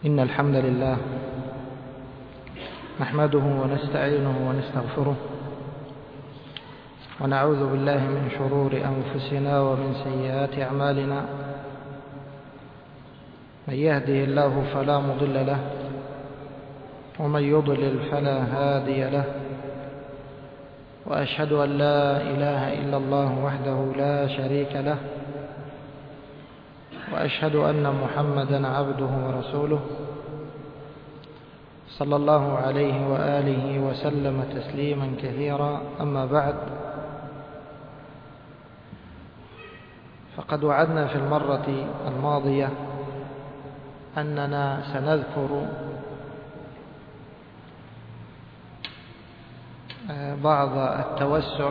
إن الحمد لله نحمده ونستعينه ونستغفره ونعوذ بالله من شرور أنفسنا ومن سيئات أعمالنا. من يهده الله فلا مضل له ومن يضلل فلا هادي له، وأشهد أن لا إله إلا الله وحده لا شريك له، وأشهد أن محمدًا عبده ورسوله صلى الله عليه وآله وسلم تسليمًا كثيرا. أما بعد، فقد وعدنا في المرة الماضية أننا سنذكر بعض التوسع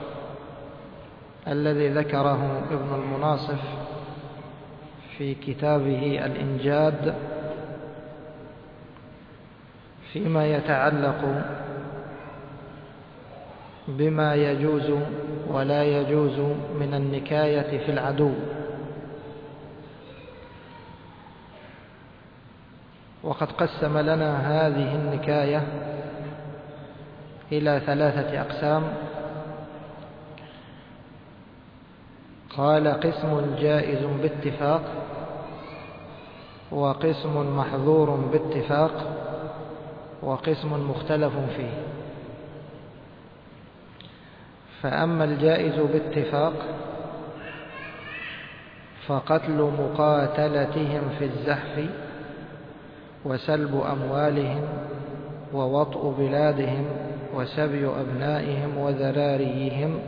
الذي ذكره ابن المناصف في كتابه الإنجاد فيما يتعلق بما يجوز ولا يجوز من النكاية في العدو. وقد قسم لنا هذه النكاية إلى 3 أقسام. قال: قسم جائز باتفاق، وقسم محظور باتفاق، وقسم مختلف فيه. فأما الجائز باتفاق فقتل مقاتلتهم في الزحف، وسلب أموالهم، ووطء بلادهم، وسبي أبنائهم وذراريهم.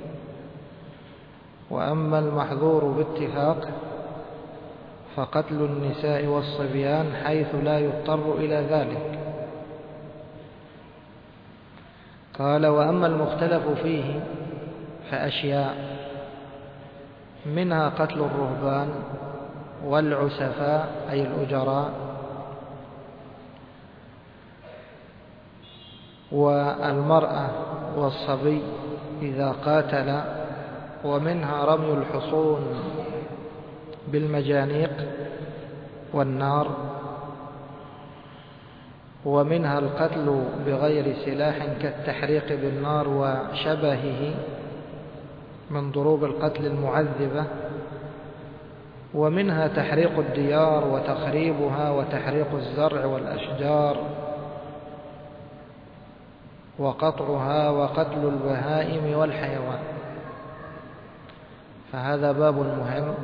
وأما المحظور باتفاق فقتل النساء والصبيان حيث لا يضطر إلى ذلك. قال: وأما المختلف فيه فأشياء، منها قتل الرهبان والعسفاء أي الأجراء، والمرأة والصبي إذا قاتل، ومنها رمي الحصون بالمجانيق والنار، ومنها القتل بغير سلاح كالتحريق بالنار وشبهه من ضروب القتل المعذبة، ومنها تحريق الديار وتخريبها، وتحريق الزرع والأشجار وقطعها، وقتل البهائم والحيوان. فهذا باب مهم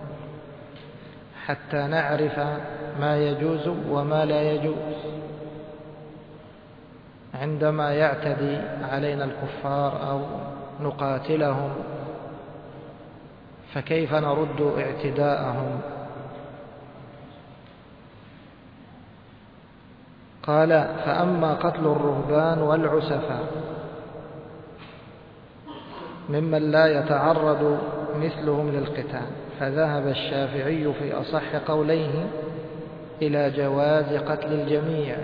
حتى نعرف ما يجوز وما لا يجوز عندما يعتدي علينا الكفار أو نقاتلهم، فكيف نرد اعتداءهم. قال: فأما قتل الرهبان والعسفاء ممن لا يتعرض مثلهم للقتال، فذهب الشافعي في أصح قوليه إلى جواز قتل الجميع.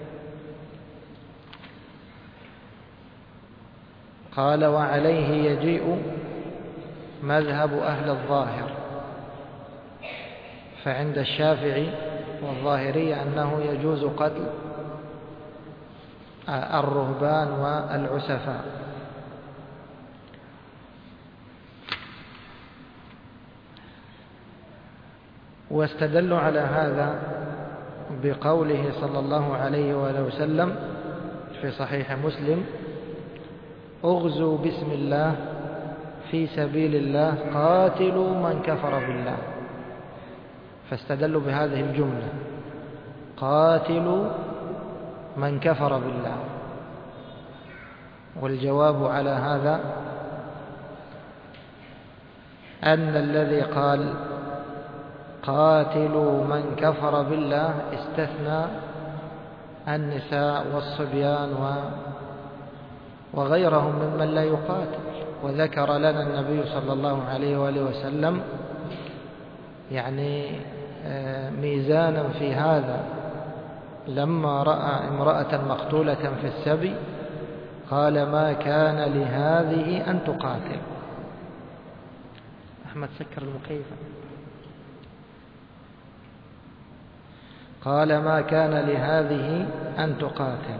قال: وعليه يجيء مذهب أهل الظاهر. فعند الشافعي والظاهرية أنه يجوز قتل الرهبان والعسفاء. واستدلوا على هذا بقوله صلى الله عليه وآله وسلم في صحيح مسلم: اغزوا بسم الله في سبيل الله قاتلوا من كفر بالله. فاستدلوا بهذه الجملة: قاتلوا من كفر بالله. والجواب على هذا أن الذي قال قاتلوا من كفر بالله استثنى النساء والصبيان وغيرهم ممن لا يقاتل. وذكر لنا النبي صلى الله عليه وآله وسلم ميزانا في هذا. لما رأى امرأة مقتولة في السبي قال: ما كان لهذه أن تقاتل. أحمد سكر المكيف. قال ما كان لهذه أن تقاتل.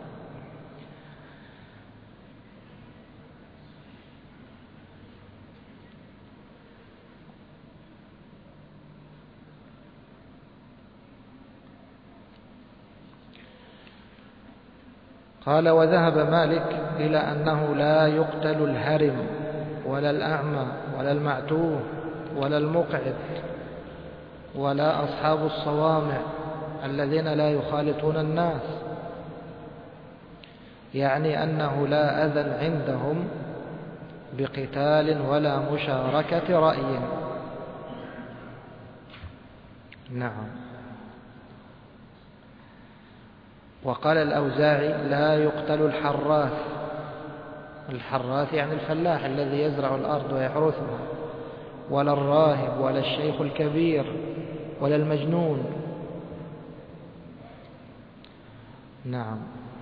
قال وذهب مالك إلى أنه لا يقتل الهرم ولا الأعمى ولا المعتوه ولا المقعد ولا أصحاب الصوامع الذين لا يخالطون الناس، يعني أنه لا أذن عندهم بقتال ولا مشاركة رأي. نعم. وقال الأوزاعي لا يقتل الحراث. الحراث يعني الفلاح الذي يزرع الأرض ويحرثها، ولا الراهب ولا الشيخ الكبير ولا المجنون. نعم.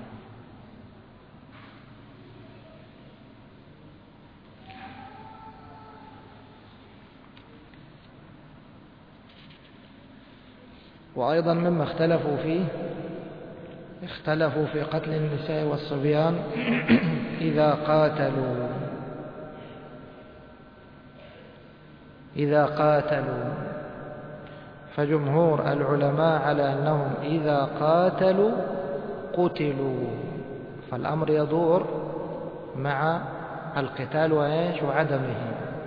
وأيضا مما اختلفوا فيه، اختلفوا في قتل النساء والصبيان إذا قاتلوا، فجمهور العلماء على أنهم إذا قاتلوا قتلوا، فالأمر يدور مع القتال وعدمه،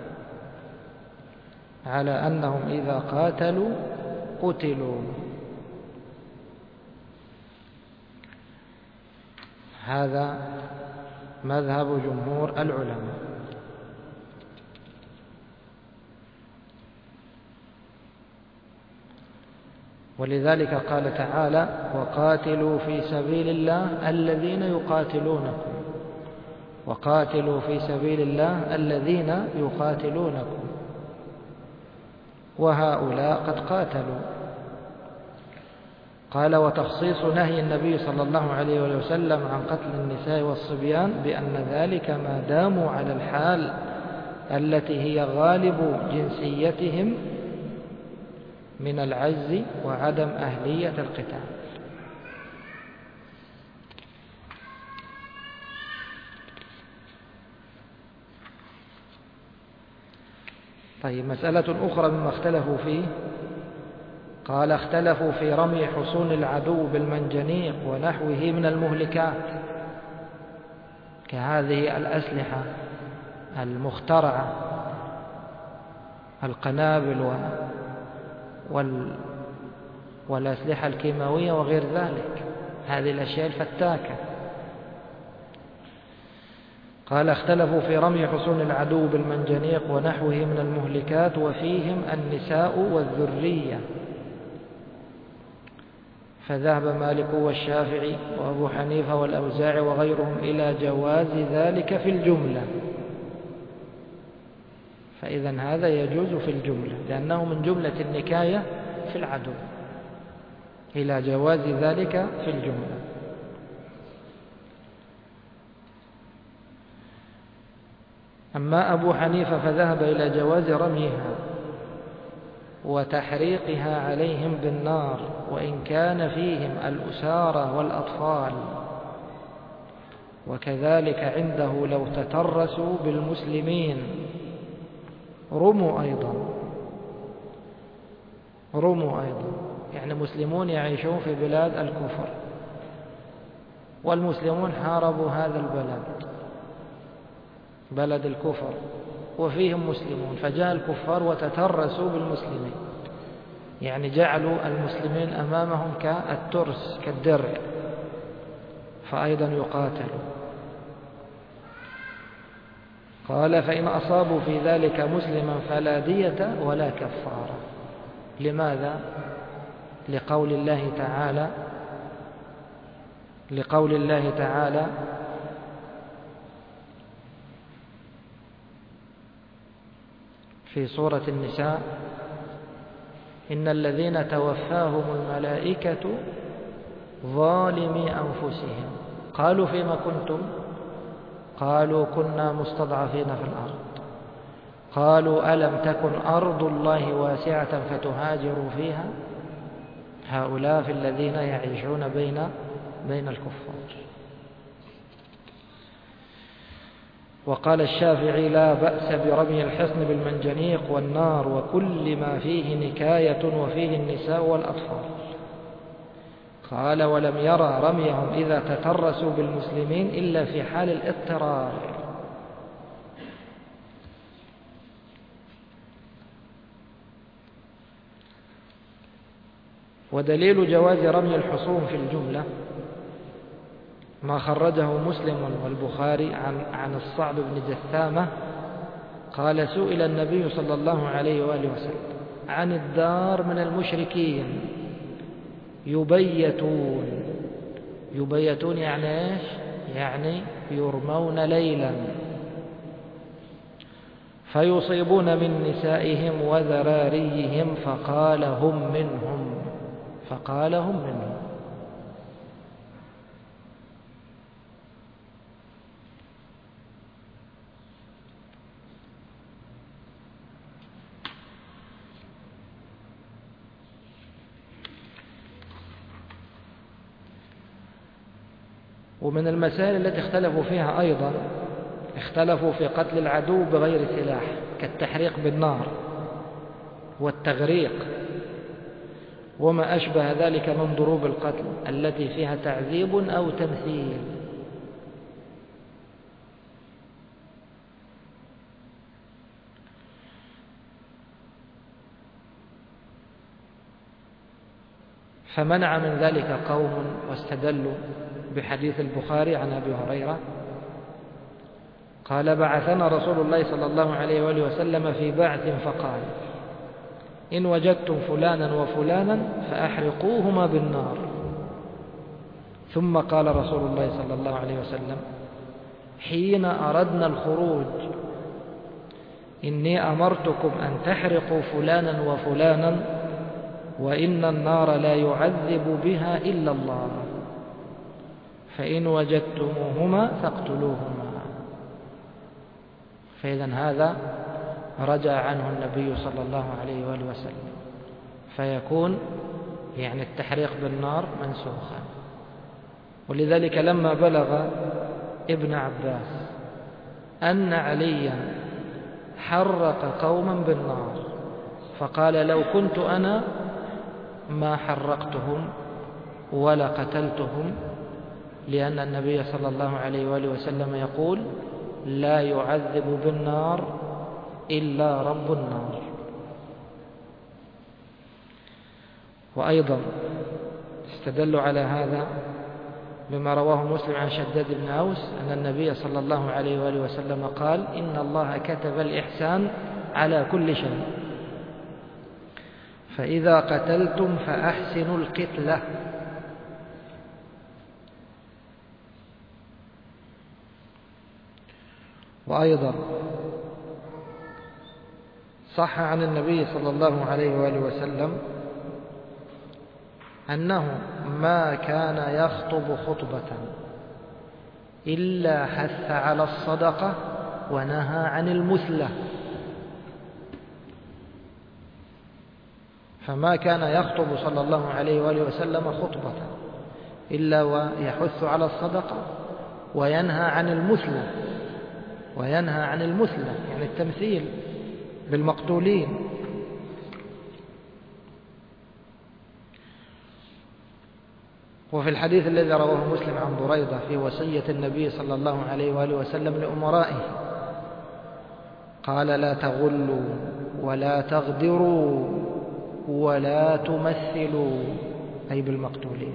على أنهم إذا قاتلوا قتلوا. هذا مذهب جمهور العلماء. ولذلك قال تعالى وقاتلوا في سبيل الله الذين يقاتلونكم، وقاتلوا في سبيل الله الذين يقاتلونكم، وهؤلاء قد قاتلوا. قال وتخصيص نهي النبي صلى الله عليه وسلم عن قتل النساء والصبيان بأن ذلك ما داموا على الحال التي هي غالب جنسيتهم من العجز وعدم أهلية القتال. طيب، مسألة أخرى مما اختلفوا فيه، قال اختلفوا في رمي حصون العدو بالمنجنيق ونحوه من المهلكات، كهذه الأسلحة المخترعة، القنابل والأسلحة الكيماوية وغير ذلك، هذه الأشياء الفتاكة. قال اختلفوا في رمي حصون العدو بالمنجنيق ونحوه من المهلكات وفيهم النساء والذرية، فذهب مالك والشافعي وأبو حنيفة والأوزاعي وغيرهم إلى جواز ذلك في الجملة. فإذا هذا يجوز في الجملة لأنه من جملة النكاية في العدو، إلى جواز ذلك في الجملة. أما أبو حنيفة فذهب إلى جواز رميها وتحريقها عليهم بالنار وإن كان فيهم الأسارى والأطفال، وكذلك عنده لو تترسوا بالمسلمين رموا أيضا، يعني مسلمون يعيشون في بلاد الكفر، والمسلمون حاربوا هذا البلد، بلد الكفر، وفيهم مسلمون، فجاء الكفار وتترسوا بالمسلمين، يعني جعلوا المسلمين أمامهم كالترس كالدرع، فأيضا يقاتلوا. قال فإن أصابوا في ذلك مسلما فلا دية ولا كفارة. لماذا؟ لقول الله تعالى في سورة النساء إن الذين توفاهم الملائكة ظالمي أنفسهم قالوا فيما كنتم؟ قالوا كنا مستضعفين في الأرض. قالوا ألم تكن أرض الله واسعة فتهاجروا فيها؟ هؤلاء في الذين يعيشون بين الكفار. وقال الشافعي: لا بأس برمي الحصن بالمنجنيق والنار وكل ما فيه نكاية وفيه النساء والأطفال. قال: ولم يرى رميهم إذا تترسوا بالمسلمين إلا في حال الاضطرار. ودليل جواز رمي الحصون في الجملة ما خرجه مسلم والبخاري عن الصعب بن جثامة قال: سئل النبي صلى الله عليه وآله وسلم عن الدار من المشركين يبيتون يعني إيش؟ يعني يرمون ليلا فيصيبون من نسائهم وذراريهم فقال: هم منهم. ومن المسائل التي اختلفوا فيها أيضا، اختلفوا في قتل العدو بغير سلاح كالتحريق بالنار والتغريق وما أشبه ذلك من ضروب القتل التي فيها تعذيب أو تمثيل. فمنع من ذلك قوم واستدلوا بحديث البخاري عن أبي هريرة قال: بعثنا رسول الله صلى الله عليه وآله وسلم في بعث فقال: إن وجدتم فلانا وفلانا فأحرقوهما بالنار. ثم قال رسول الله صلى الله عليه وسلم حين أردنا الخروج: إني أمرتكم أن تحرقوا فلانا وفلانا وإن النار لا يعذب بها إلا الله، فإن وجدتموهما فاقتلوهما. فإذا هذا رجع عنه النبي صلى الله عليه وآله وسلم، فيكون يعني التحريق بالنار منسوخا. ولذلك لما بلغ ابن عباس أن عليا حرق قوما بالنار فقال: لو كنت أنا ما حرقتهم ولا قتلتهم، لأن النبي صلى الله عليه وآله وسلم يقول: لا يعذب بالنار إلا رب النار. وأيضا استدلوا على هذا بما رواه مسلم عن شداد بن أوس أن النبي صلى الله عليه وآله وسلم قال: إن الله كتب الإحسان على كل شيء، فإذا قتلتم فأحسنوا القتلة. وأيضا صح عن النبي صلى الله عليه وآله وسلم أنه ما كان يخطب خطبة إلا حث على الصدقة ونهى عن المثلة. فما كان يخطب صلى الله عليه وآله وسلم خطبة إلا ويحث على الصدقة وينهى عن المثلة يعني التمثيل بالمقتولين. وفي الحديث الذي رواه مسلم عن بريدة في وصية النبي صلى الله عليه وآله وسلم لأمرائه قال: لا تغلوا ولا تغدروا ولا تمثلوا، أي بالمقتولين.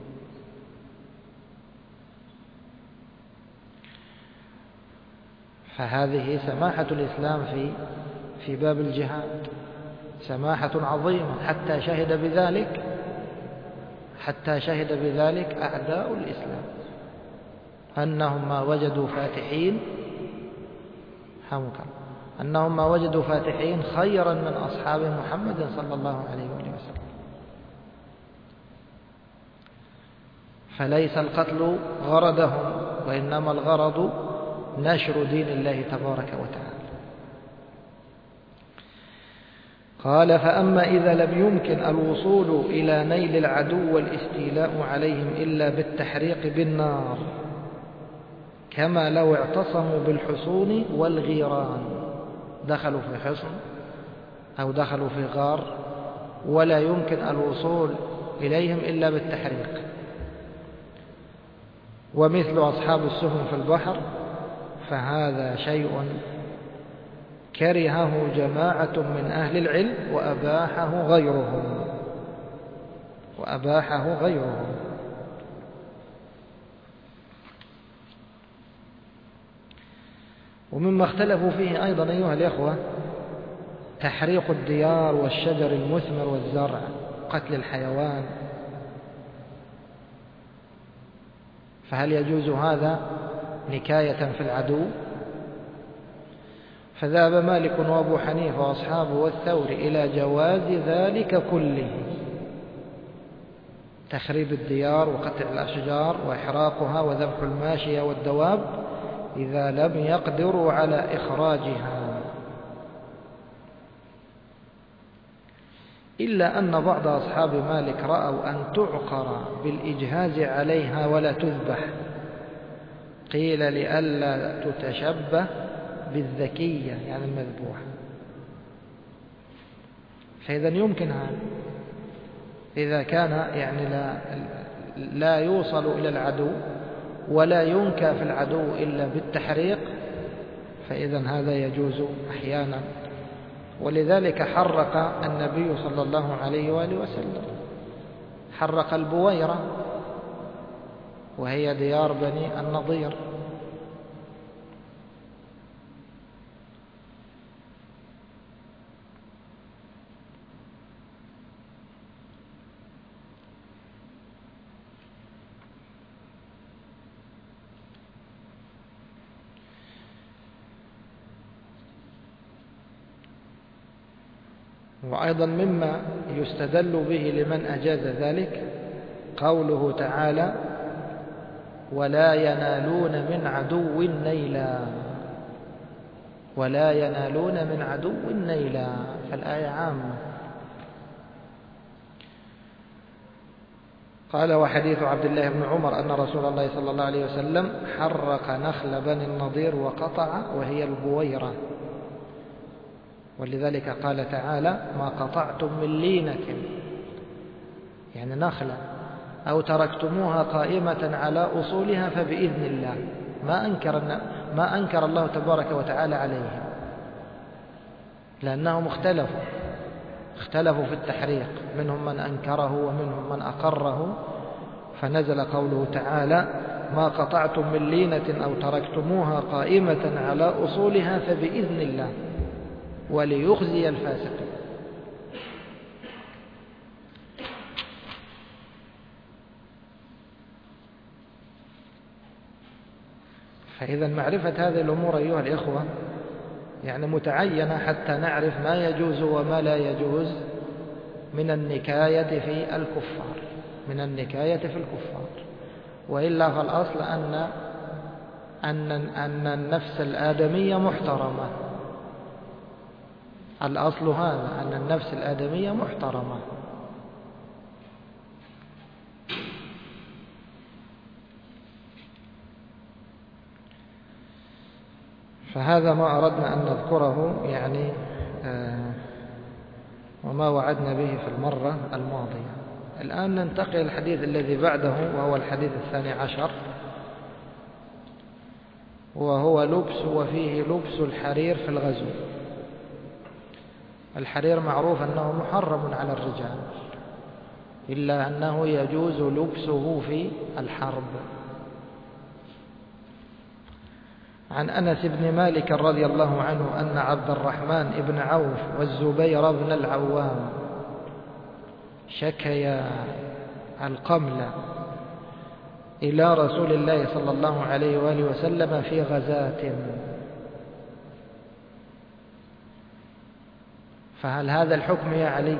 فهذه سماحة الإسلام في باب الجهاد، سماحة عظيمة، حتى شهد بذلك أعداء الإسلام أنهم ما وجدوا فاتحين خيرا من أصحاب محمد صلى الله عليه وسلم. فليس القتل غرضهم، وإنما الغرض نشر دين الله تبارك وتعالى. قال: فأما إذا لم يمكن الوصول إلى نيل العدو والاستيلاء عليهم إلا بالتحريق بالنار، كما لو اعتصموا بالحصون والغيران، دخلوا في حصن أو دخلوا في غار ولا يمكن الوصول إليهم إلا بالتحريق. ومثل أصحاب السفن في البحر، فهذا شيء كرهه جماعة من أهل العلم وأباحه غيرهم. ومما اختلفوا فيه أيضا أيها الإخوة تحريق الديار والشجر المثمر والزرع، قتل الحيوان، فهل يجوز هذا نكاية في العدو؟ فذهب مالك وأبو حنيفة وأصحابه والثوري إلى جواز ذلك كله، تخريب الديار وقطع الأشجار وإحراقها وذبح الماشية والدواب إذا لم يقدروا على إخراجها، إلا أن بعض أصحاب مالك رأوا أن تعقر بالإجهاز عليها ولا تذبح، قيل لئلا تتشبه بالذكية يعني المذبوحة. فإذا يمكن هذا إذا كان يعني لا يوصل إلى العدو ولا ينكى في العدو إلا بالتحريق، فإذا هذا يجوز أحيانا. ولذلك حرق النبي صلى الله عليه وآله وسلم، حرق البويرة وهي ديار بني النضير. وأيضا مما يستدل به لمن أجاز ذلك قوله تعالى: ولا ينالون من عدو نيلا، ولا ينالون من عدو نيلا، فالآية عامة. قال: وحديث عبد الله بن عمر أن رسول الله صلى الله عليه وسلم حرق نخل بني النضير وقطع، وهي البويرة. ولذلك قال تعالى: ما قطعتم من لينة، يعني نخلة، أو تركتموها قائمة على أصولها فبإذن الله. ما أنكر الله تبارك وتعالى عليهم، لأنهم اختلفوا في التحريق، منهم من أنكره ومنهم من أقره، فنزل قوله تعالى: ما قطعتم من لينة أو تركتموها قائمة على أصولها فبإذن الله وليخزي الفاسقين. فإذا معرفة هذه الأمور أيها الإخوة يعني متعينة حتى نعرف ما يجوز وما لا يجوز من النكاية في الكفار. وإلا فالأصل أن النفس الآدمية محترمة. الأصل هذا، أن النفس الآدمية محترمة. فهذا ما أردنا أن نذكره يعني وما وعدنا به في المرة الماضية. الآن ننتقل الحديث الذي بعده، وهو الحديث 12، وفيه لبس الحرير في الغزو. الحرير معروف أنه محرم على الرجال، إلا أنه يجوز لبسه في الحرب. عن أنس بن مالك رضي الله عنه أن عبد الرحمن بن عوف والزبير بن العوام شكيا القمل إلى رسول الله صلى الله عليه وآله وسلم في غزاة. فهل هذا الحكم يا علي،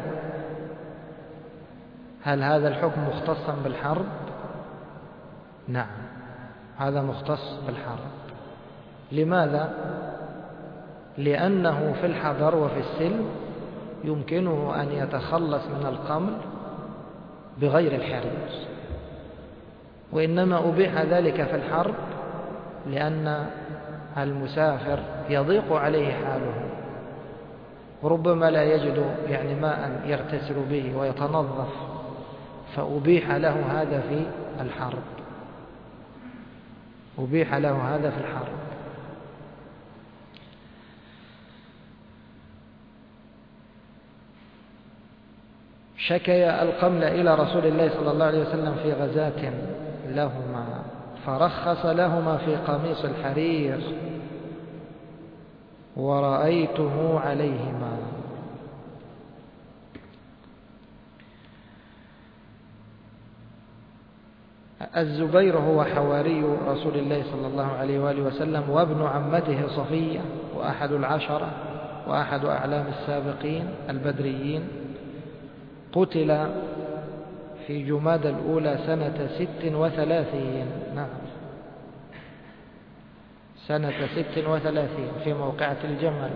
هل هذا الحكم مختصا بالحرب؟ نعم، هذا مختص بالحرب. لماذا؟ لأنه في الحضر وفي السلم يمكنه أن يتخلص من القمل بغير الحرير، وإنما أبيح ذلك في الحرب لأن المسافر يضيق عليه حاله، وربما لا يجد ماء يغتسل به ويتنظف، فأبيح له هذا في الحرب، أبيح له هذا في الحرب. شكي القمل إلى رسول الله صلى الله عليه وسلم في غزاة لهما، فرخص لهما في قميص الحرير ورأيته عليهما. الزبير هو حواري رسول الله صلى الله عليه وآله وسلم، وابن عمته صفية، وأحد العشرة، وأحد أعلام السابقين البدريين. قتل في جمادى الأولى سنة 36، نعم، سنة 36 في موقعة الجمل،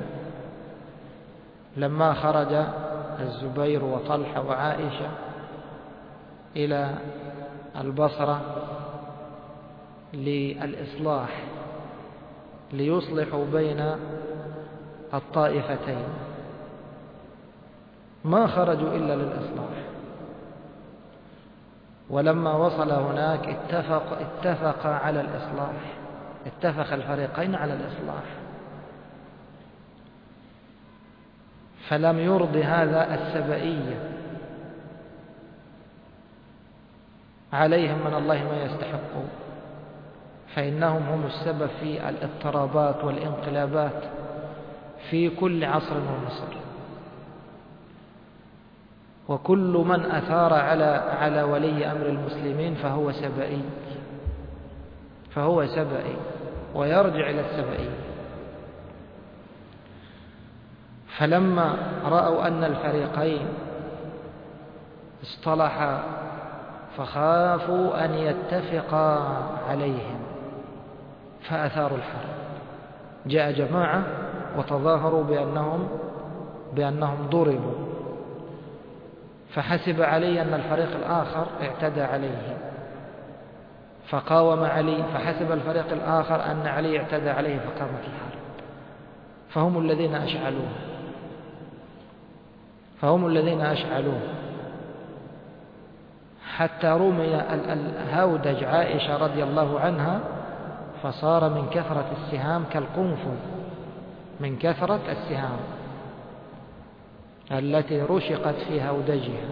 لما خرج الزبير وطلحة وعائشة إلى البصرة للإصلاح، ليصلحوا بين الطائفتين، ما خرجوا إلا للإصلاح. ولما وصل هناك اتفق على الإصلاح، اتفق الفريقين على الإصلاح، فلم يرض هذا السبئية، عليهم من الله ما يستحقون، فإنهم هم السبب في الاضطرابات والانقلابات في كل عصر ومصر. وكل من أثار على ولي أمر المسلمين فهو سبئي ويرجع إلى السبئي. فلما رأوا أن الفريقين اصطلحا فخافوا أن يتفقا عليهم فأثاروا الحرب. جاء جماعة وتظاهروا بأنهم ضربوا، فحسب علي أن الفريق الآخر اعتدى عليه فقاوم علي، فحسب الفريق الآخر أن علي اعتدى عليه فقامت الحرب. فهم الذين أشعلوه حتى رمي الهودج عائشة رضي الله عنها، فصار من كثرة السهام كالقنفذ، من كثرة السهام التي رشقت في هودجها.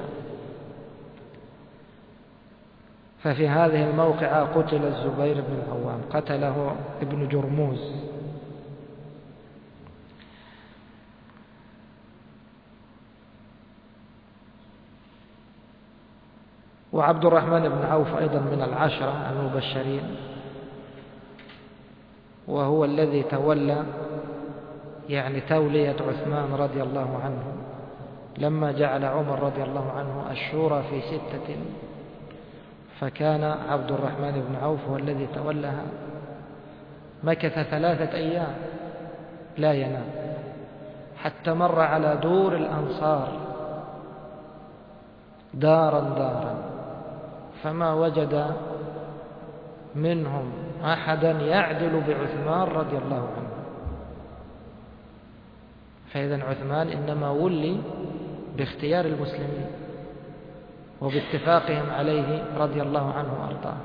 ففي هذه الموقعة قتل الزبير بن العوام، قتله ابن جرموز. وعبد الرحمن بن عوف أيضا من العشرة المبشرين، وهو الذي تولى تولية عثمان رضي الله عنه لما جعل عمر رضي الله عنه الشورى في 6، فكان عبد الرحمن بن عوف هو الذي تولها. مكث 3 أيام لا ينام حتى مر على دور الأنصار دارا فما وجد منهم أحدا يعدل بعثمان رضي الله عنه. فإذا عثمان إنما ولي باختيار المسلمين وباتفاقهم عليه رضي الله عنه وأرضاه.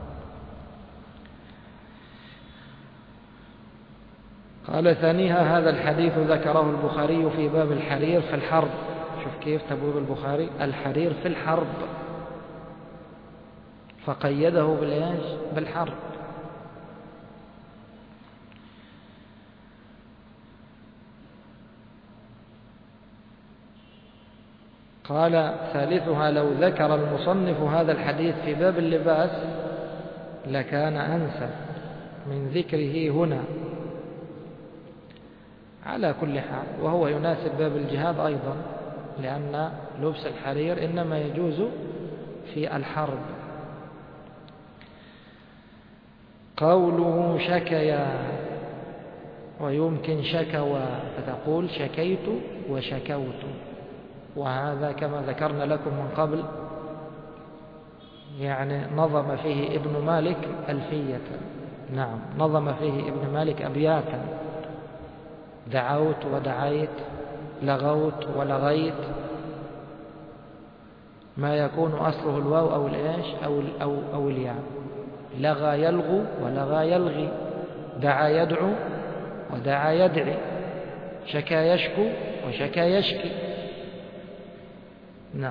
قال ثانيها هذا الحديث ذكره البخاري في باب الحرير في الحرب. شوف كيف تبويب البخاري، الحرير في الحرب، فقيده بالحرب. قال ثالثها لو ذكر المصنف هذا الحديث في باب اللباس لكان أنسب من ذكره هنا. على كل حال وهو يناسب باب الجهاد أيضا، لأن لبس الحرير إنما يجوز في الحرب. قوله شكيا، ويمكن شكوى، فتقول شكيت وشكوت، وهذا كما ذكرنا لكم من قبل يعني نظم فيه ابن مالك ألفية. نعم، نظم فيه ابن مالك أبياتا: دعوت ودعيت، لغوت ولغيت، ما يكون أصله الواو أو الإيش أو الياء، لغى يلغو ولغى يلغي، دعا يدعو ودعا يدعي، شكا يشكو وشكا يشكي. نعم.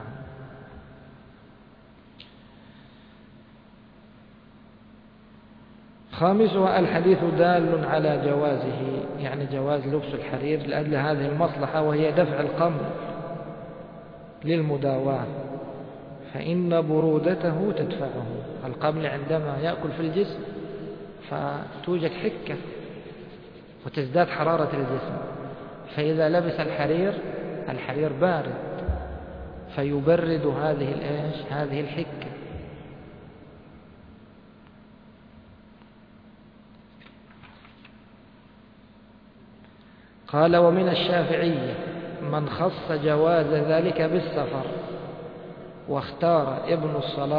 خامسها: الحديث دال على جوازه، يعني جواز لبس الحرير لأجل هذه المصلحة، وهي دفع القمل للمداواة، فإن برودته تدفعه. القمل عندما يأكل في الجسم فتوجد حكة وتزداد حرارة الجسم، فإذا لبس الحرير بارد فيبرد هذه الحكة. قال: ومن الشافعية من خص جواز ذلك بالسفر، واختاره ابن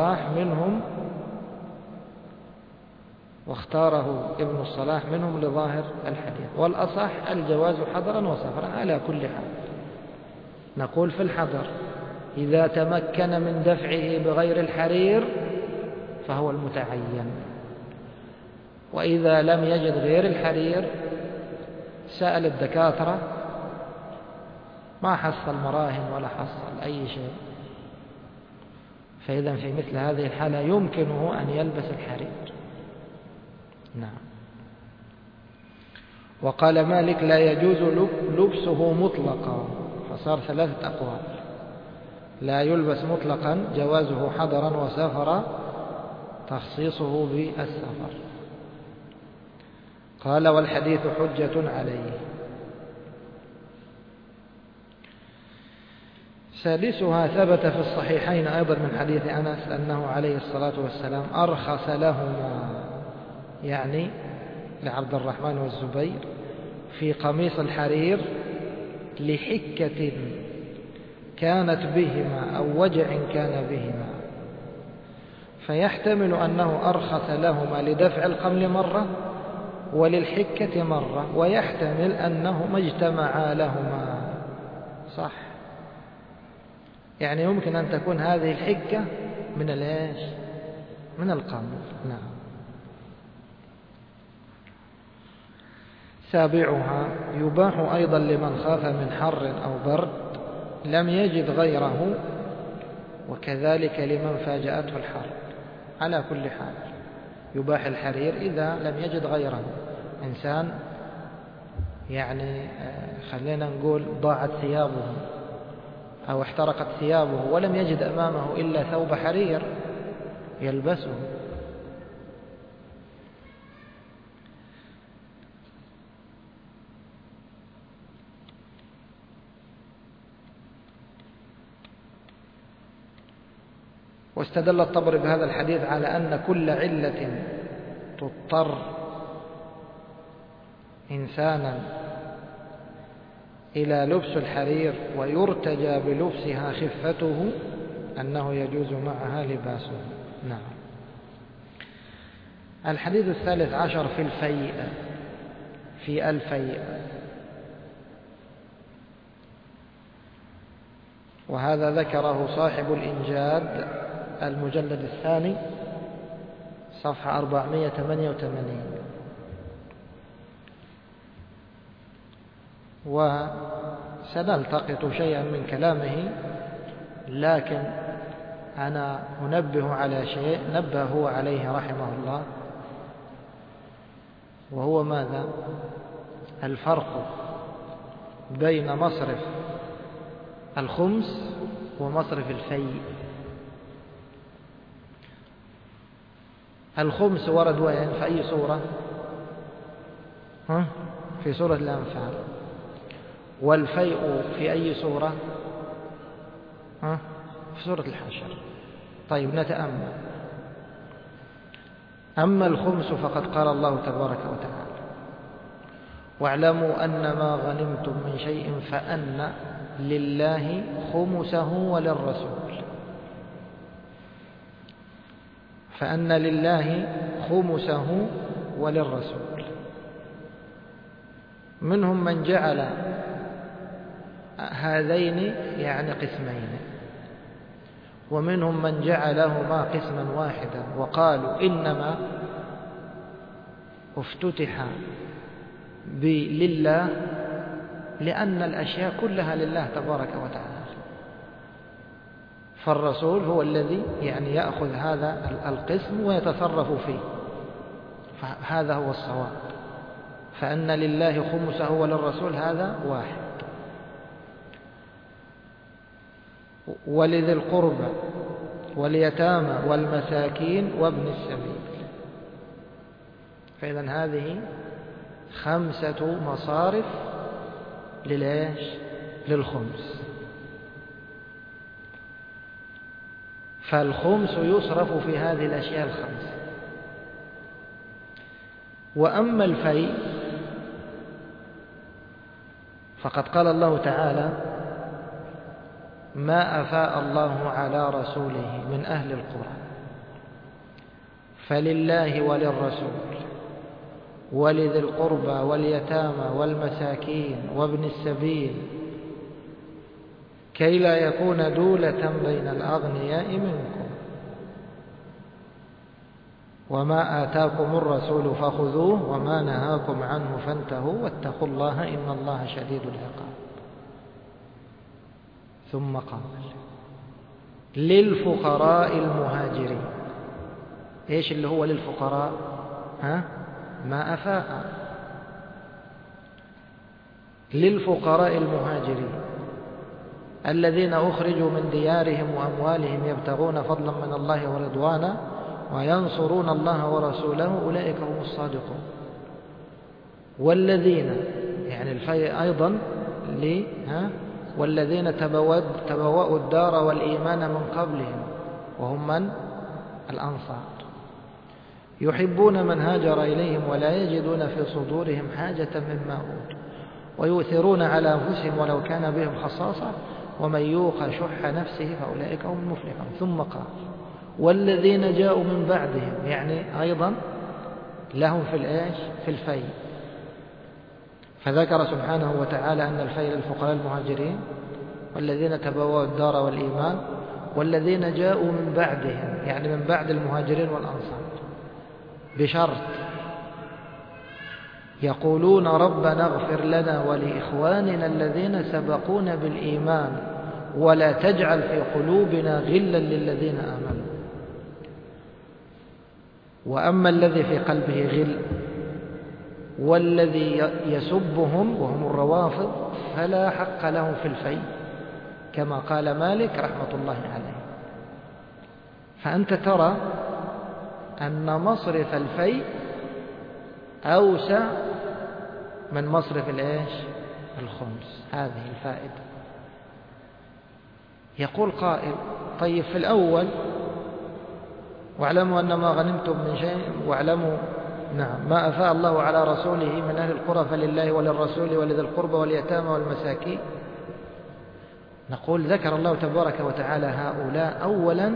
الصلاح منهم لظاهر الحديث، والأصح الجواز حضرا وسفرا على كل حال. نقول في الحضر إذا تمكن من دفعه بغير الحرير فهو المتعين، وإذا لم يجد غير الحرير سأل الدكاترة، ما حصل مراهن ولا حصل أي شيء، فإذا في مثل هذه الحالة يمكنه أن يلبس الحرير. نعم. وقال مالك: لا يجوز لبسه مطلقا، فصار 3 أقوال: لا يلبس مطلقا، جوازه حضرا وسفرا، تخصيصه بالسفر. قال: والحديث حجة عليه. سادسها: ثبت في الصحيحين أيضا من حديث أنس أنه عليه الصلاة والسلام أرخص لهما، يعني لعبد الرحمن والزبير، في قميص الحرير لحكة كانت بهما أو وجع كان بهما، فيحتمل أنه أرخص لهما لدفع القمل مرة وللحكة مرة، ويحتمل أنهما اجتمعا لهما. صح، يعني يمكن أن تكون هذه الحكة من القمل. نعم. سابعها: يباح أيضا لمن خاف من حر أو برد لم يجد غيره، وكذلك لمن فاجأته الحر. على كل حال يباح الحرير إذا لم يجد غيره. إنسان يعني خلينا نقول ضاعت ثيابه أو احترقت ثيابه ولم يجد أمامه إلا ثوب حرير يلبسه. واستدل الطبري بهذا الحديث على أن كل علة تضطر إنسانا إلى لبس الحرير ويرتجى بلبسها خفته أنه يجوز معها لباسه. نعم. الحديث 13 في الفيء، وهذا ذكره صاحب الإنجاد المجلد 2 صفحة 488. وسنلتقط شيئا من كلامه، لكن أنا أنبه على شيء نبه هو عليه رحمه الله، وهو ماذا؟ الفرق بين مصرف الخمس ومصرف الفيء. الخمس ورد وين؟ في أي سورة؟ في سورة الأنفال. والفيء في أي سورة؟ في سورة الحشر. طيب نتأمل. أما الخمس فقد قال الله تبارك وتعالى: واعلموا أن ما غنمتم من شيء فأن لله خمسه وللرسول، فأن لله خمسه وللرسول. منهم من جعل هذين يعني قسمين، ومنهم من جعلهما قسما واحدا وقالوا إنما افتتح لله لأن الأشياء كلها لله تبارك وتعالى، فالرسول هو الذي يعني يأخذ هذا القسم ويتصرف فيه، فهذا هو الصواب. فأن لله خمسه وللرسول هذا واحد. ولذي القربى واليتامى والمساكين وابن السبيل. فإذا هذه 5 مصارف للخمس. فالخمس يصرف في هذه الأشياء 5. وأما الفيء فقد قال الله تعالى: ما أفاء الله على رسوله من أهل القرى فلله وللرسول ولذي القربى واليتامى والمساكين وابن السبيل كي لا يكون دولة بين الأغنياء منكم وما آتاكم الرسول فخذوه وما نهاكم عنه فانتهوا واتقوا الله إن الله شديد العقاب. ثم قال: للفقراء المهاجرين. إيش اللي هو للفقراء؟ ما أفاء. للفقراء المهاجرين الذين أخرجوا من ديارهم وأموالهم يبتغون فضلا من الله ورضوانا وينصرون الله ورسوله أولئك هم الصادقون. والذين يعني الفيء أيضا والذين تبوأوا الدار والإيمان من قبلهم وهم من؟ الأنصار يحبون من هاجر إليهم ولا يجدون في صدورهم حاجة مما أوتوا ويؤثرون على أنفسهم ولو كان بهم خصاصة ومن يوق شح نفسه فأولئك هم المفلحون. ثم قال: والذين جاءوا من بعدهم يعني أيضا لهم في الفيء. فذكر سبحانه وتعالى أن الفيء للفقراء المهاجرين والذين تبوأوا الدار والإيمان والذين جاءوا من بعدهم يعني من بعد المهاجرين والأنصار بشرط يقولون ربنا اغفر لنا ولإخواننا الذين سبقونا بالإيمان ولا تجعل في قلوبنا غلا للذين آمنوا. وأما الذي في قلبه غل والذي يسبهم وهم الروافض فلا حق لهم في الفيء كما قال مالك رحمة الله عليه. فأنت ترى أن مصرف الفيء أوسع من مصرف الخمس. هذه الفائدة. يقول قائل: طيب في الأول واعلموا أن ما غنمتم من شيء واعلموا ما أفاء الله على رسوله من أهل القرى فلله وللرسول ولذي القربى واليتامى والمساكين. نقول ذكر الله تبارك وتعالى هؤلاء أولا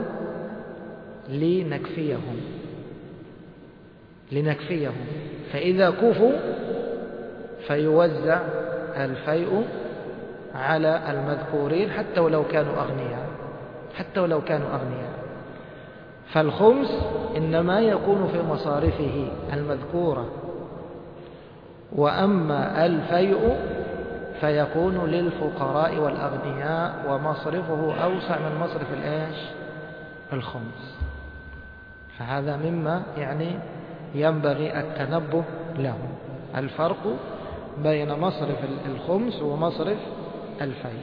لنكفيهم فإذا كفوا فيوزع الفيء على المذكورين حتى ولو كانوا أغنياء. فالخمس إنما يكون في مصارفه المذكورة، وأما الفيء فيكون للفقراء والأغنياء ومصرفه أوسع من مصرف الخمس. فهذا مما يعني ينبغي التنبه له، الفرق بين مصرف الخمس ومصرف الفيء.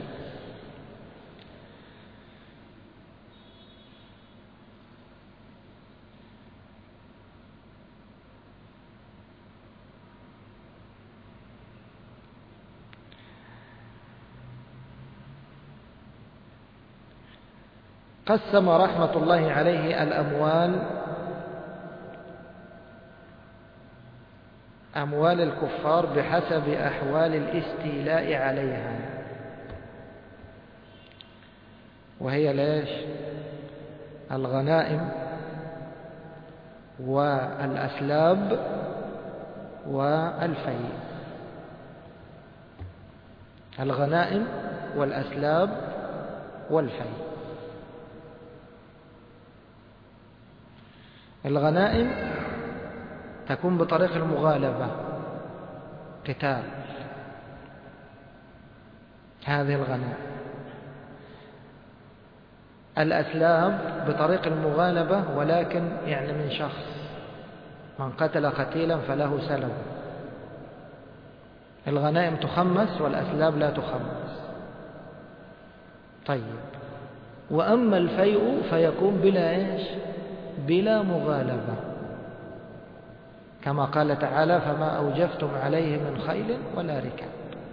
قسم رحمة الله عليه أموال الكفار بحسب أحوال الاستيلاء عليها. وهي ليش؟ الغنائم والأسلاب والفيء. الغنائم والأسلاب والفيء. الغنائم تكون بطريق المغالبة، قتال، هذه الغنائم. الأسلاب بطريق المغالبة ولكن يعني من شخص، من قتل قتيلا فله سلب. الغنائم تخمس والأسلاب لا تخمس. طيب، وأما الفيء فيكون بلا إيش؟ بلا مغالبة، كما قال تعالى: فما أوجفتم عليه من خيل ولا ركاب.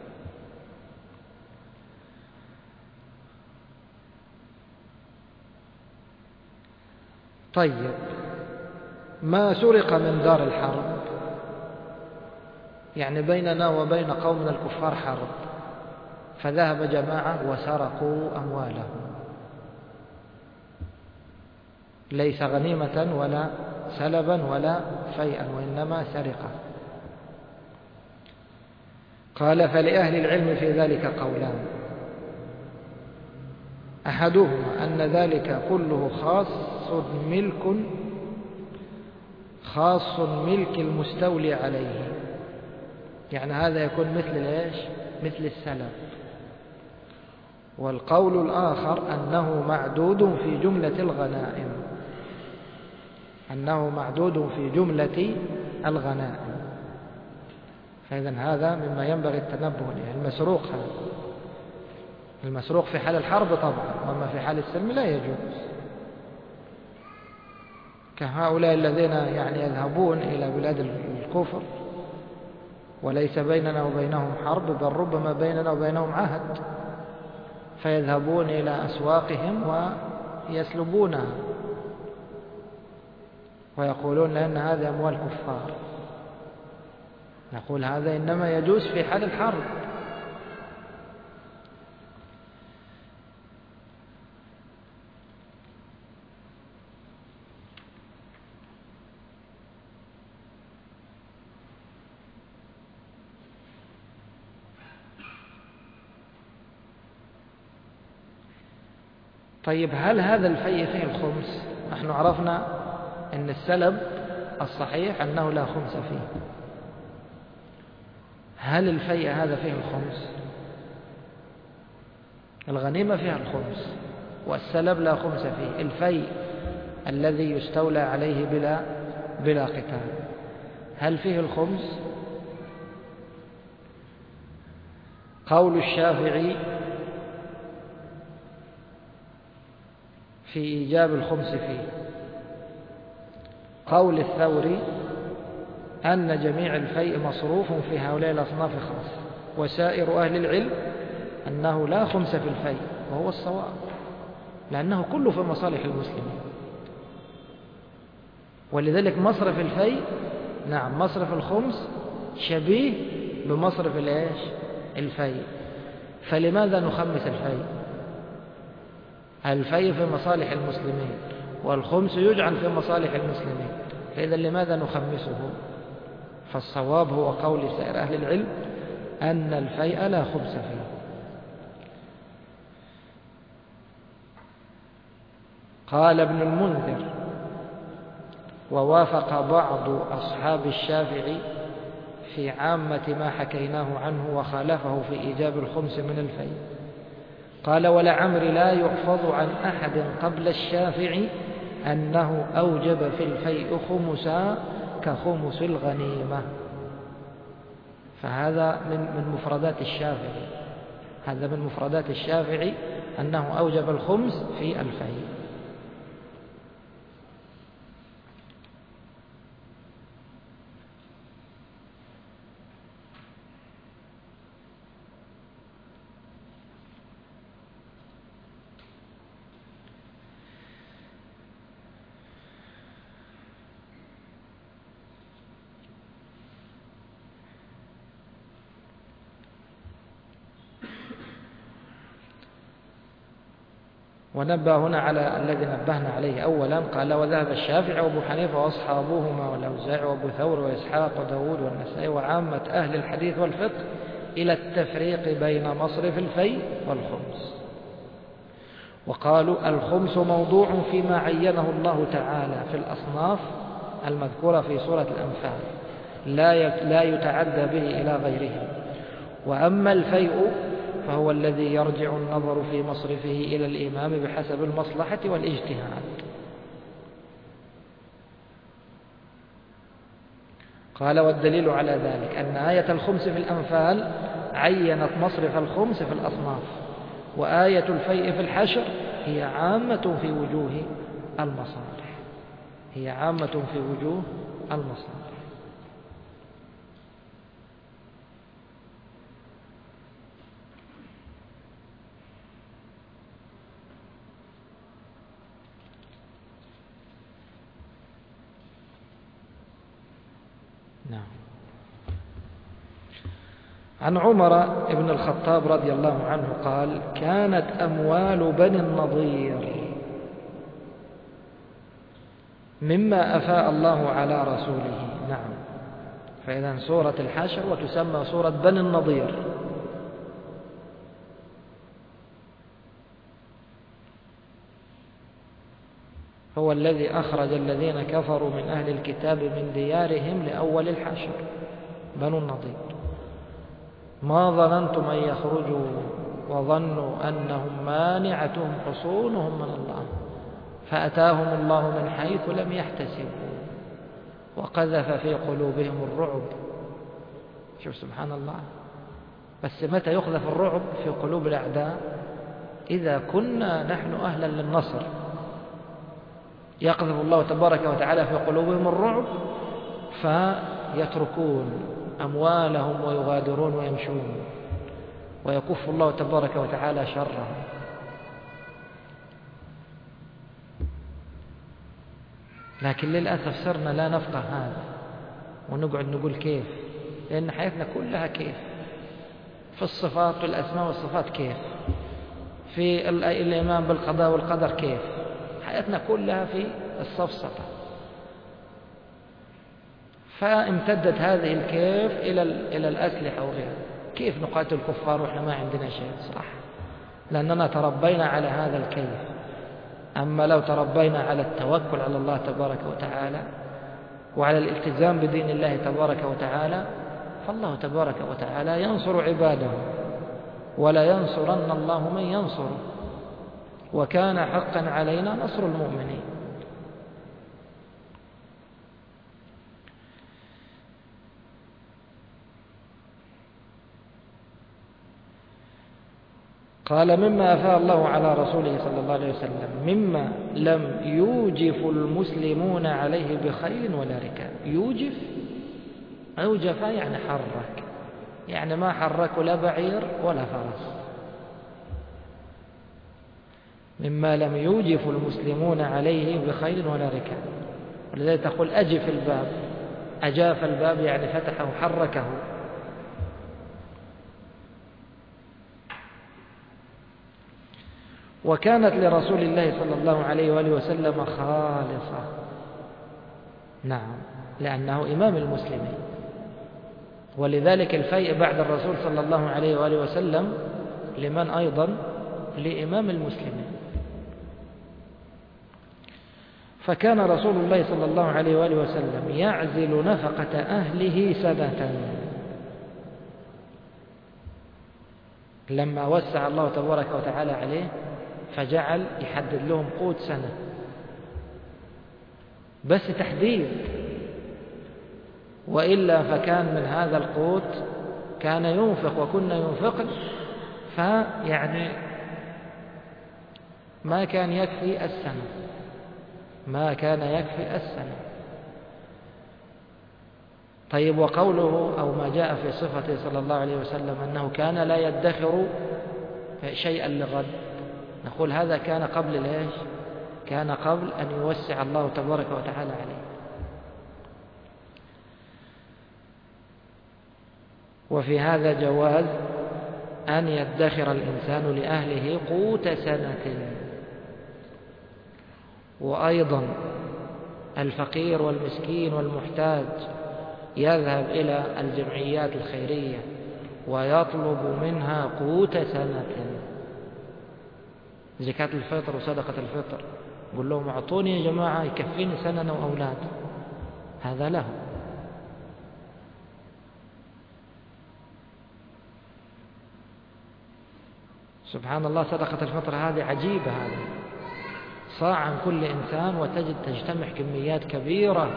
طيب، ما سرق من دار الحرب، يعني بيننا وبين قوم الكفار حرب، فذهب جماعة وسرقوا أموالهم، ليس غنيمة ولا سلبا ولا فيئا، وإنما سرقة. قال: فلأهل العلم في ذلك قولان: أحدهما أن ذلك كله خاص ملك المستولي عليه، يعني هذا يكون مثل ايش؟ مثل السلب. والقول الآخر أنه معدود في جملة الغنائم، أنه معدود في جملة الغنائم. فإذن هذا مما ينبغي التنبه له. المسروق هذا، المسروق في حال الحرب طبعا، وأما في حال السلم لا يجوز، كهؤلاء الذين يعني يذهبون إلى بلاد الكفر وليس بيننا وبينهم حرب، بل ربما بيننا وبينهم عهد، فيذهبون إلى أسواقهم ويسلبونها ويقولون لأن هذا أموال كفار. نقول هذا إنما يجوز في حال الحرب. طيب، هل هذا الفيء فيه الخمس؟ نحن عرفنا أن السلب الصحيح أنه لا خمس فيه. هل الفيء هذا فيه الخمس؟ الغنيمة فيها الخمس والسلب لا خمس فيه. الفيء الذي يستولى عليه بلا قتال، هل فيه الخمس؟ قول الشافعي في إيجاب الخمس فيه. قول الثوري أن جميع الفيء مصروف في هؤلاء الأصناف خاص، وسائر أهل العلم أنه لا خمس في الفيء، وهو الصواب، لأنه كله في مصالح المسلمين. ولذلك مصرف الفيء، نعم، مصرف الخمس شبيه بمصرف الفيء. فلماذا نخمس الفيء؟ الفيء في مصالح المسلمين والخمس يجعل في مصالح المسلمين، فإذا لماذا نخمسه؟ فالصواب هو قول سائر أهل العلم أن الفيء لا خمس فيه. قال ابن المنذر: ووافق بعض أصحاب الشافعي في عامة ما حكيناه عنه، وخالفه في إيجاب الخمس من الفيء. قال: ولعمري لا يحفظ عن أحد قبل الشافعي أنه أوجب في الفيء خمسا كخمس الغنيمة. فهذا من مفردات الشافعي، هذا من مفردات الشافعي أنه أوجب الخمس في الفيء. ونبه هنا على الذي نبهنا عليه أولا، قال وذهب الشافعي وأبو حنيفة وأصحابهما والأوزاعي وأبو ثور وإسحاق وداود والنسائي وعامة أهل الحديث والفقه إلى التفريق بين مصرف الفيء والخمس، وقالوا الخمس موضوع فيما عينه الله تعالى في الأصناف المذكورة في سورة الأنفال لا يتعدى به إلى غيرهم، وأما الفيء فهو الذي يرجع النظر في مصرفه إلى الإمام بحسب المصلحة والاجتهاد. قال والدليل على ذلك أن آية الخمس في الأنفال عينت مصرف الخمس في الأصناف، وآية الفيء في الحشر هي عامة في وجوه المصالح، هي عامة في وجوه المصالح. نعم. عن عمر بن الخطاب رضي الله عنه قال كانت أموال بني النضير مما أفاء الله على رسوله. نعم، فإذا سورة الحشر وتسمى سورة بني النضير. هو الذي أخرج الذين كفروا من أهل الكتاب من ديارهم لأول الحشر، بنو النضير. ما ظننتم أن يخرجوا وظنوا أنهم مانعتهم حصونهم من الله فأتاهم الله من حيث لم يحتسبوا وقذف في قلوبهم الرعب. شوف سبحان الله، بس متى يقذف الرعب في قلوب الأعداء؟ إذا كنا نحن أهلا للنصر. يقذف الله تبارك وتعالى في قلوبهم الرعب فيتركون أموالهم ويغادرون ويمشون، ويكف الله تبارك وتعالى شرهم. لكن للأسف صرنا لا نفقه هذا، ونقعد نقول كيف، لأن حياتنا كلها كيف، في الصفات والأسماء والصفات كيف، في الإيمان بالقضاء والقدر كيف، حياتنا كلها في السفسطة. فامتدت هذه الكيف إلى الأسلحة وغيرها. كيف نقاتل الكفار وإحنا ما عندنا شيء؟ صح، لأننا تربينا على هذا الكيف. أما لو تربينا على التوكل على الله تبارك وتعالى وعلى الالتزام بدين الله تبارك وتعالى فالله تبارك وتعالى ينصر عباده، ولا ينصرن الله من ينصره، وكان حقا علينا نصر المؤمنين. قال مما أفاء الله على رسوله صلى الله عليه وسلم مما لم يوجف المسلمون عليه بخيل ولا ركاب. يوجف، أوجف يعني حرك، يعني ما حركوا لا بعير ولا فرس. مما لم يوجف المسلمون عليه بخيل ولا ركاب، ولذلك تقول أجف الباب، أجاف الباب يعني فتحه حركه. وكانت لرسول الله صلى الله عليه وآله وسلم خالصة. نعم، لأنه إمام المسلمين، ولذلك الفيء بعد الرسول صلى الله عليه وآله وسلم لمن أيضا؟ لإمام المسلمين. فكان رسول الله صلى الله عليه وآله وسلم يعزل نفقة أهله سنة، لما وسع الله تبارك وتعالى عليه فجعل يحدد لهم قوت سنة، بس تحديد، وإلا فكان من هذا القوت كان ينفق وكنا ينفقن، فيعني ما كان يكفي السنة، ما كان يكفي السنة. طيب، وقوله أو ما جاء في صفته صلى الله عليه وسلم أنه كان لا يدخر شيئا لغد، نقول هذا كان قبل ليش؟ كان قبل أن يوسع الله تبارك وتعالى عليه. وفي هذا جواز أن يدخر الإنسان لأهله قوت سنة، وأيضا الفقير والمسكين والمحتاج يذهب إلى الجمعيات الخيرية ويطلب منها قوت سنة، زكاة الفطر وصدقة الفطر، يقول لهم اعطوني يا جماعة يكفيني سنة وأولاد، هذا له. سبحان الله، صدقة الفطر هذه عجيبة، هذه صاع عن كل إنسان، وتجد تجتمع كميات كبيرة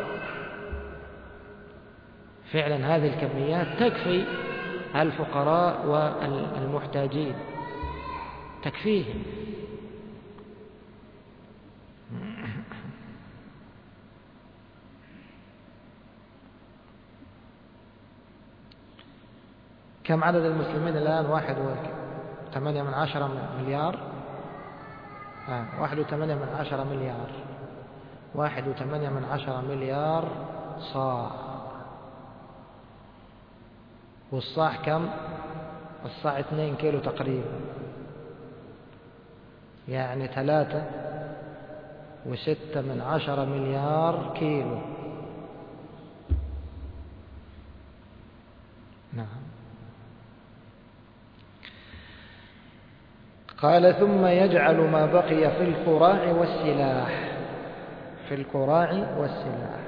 فعلا. هذه الكميات تكفي الفقراء والمحتاجين، تكفيهم. كم عدد المسلمين الآن؟ 1.8 مليار. 1.8 مليار. 1.8 مليار صاع. والصاع كم؟ الصاع 2 كيلو تقريبا، يعني 3.6 مليار كيلو. نعم. قال ثم يجعل ما بقي في القراع والسلاح، في القراع والسلاح،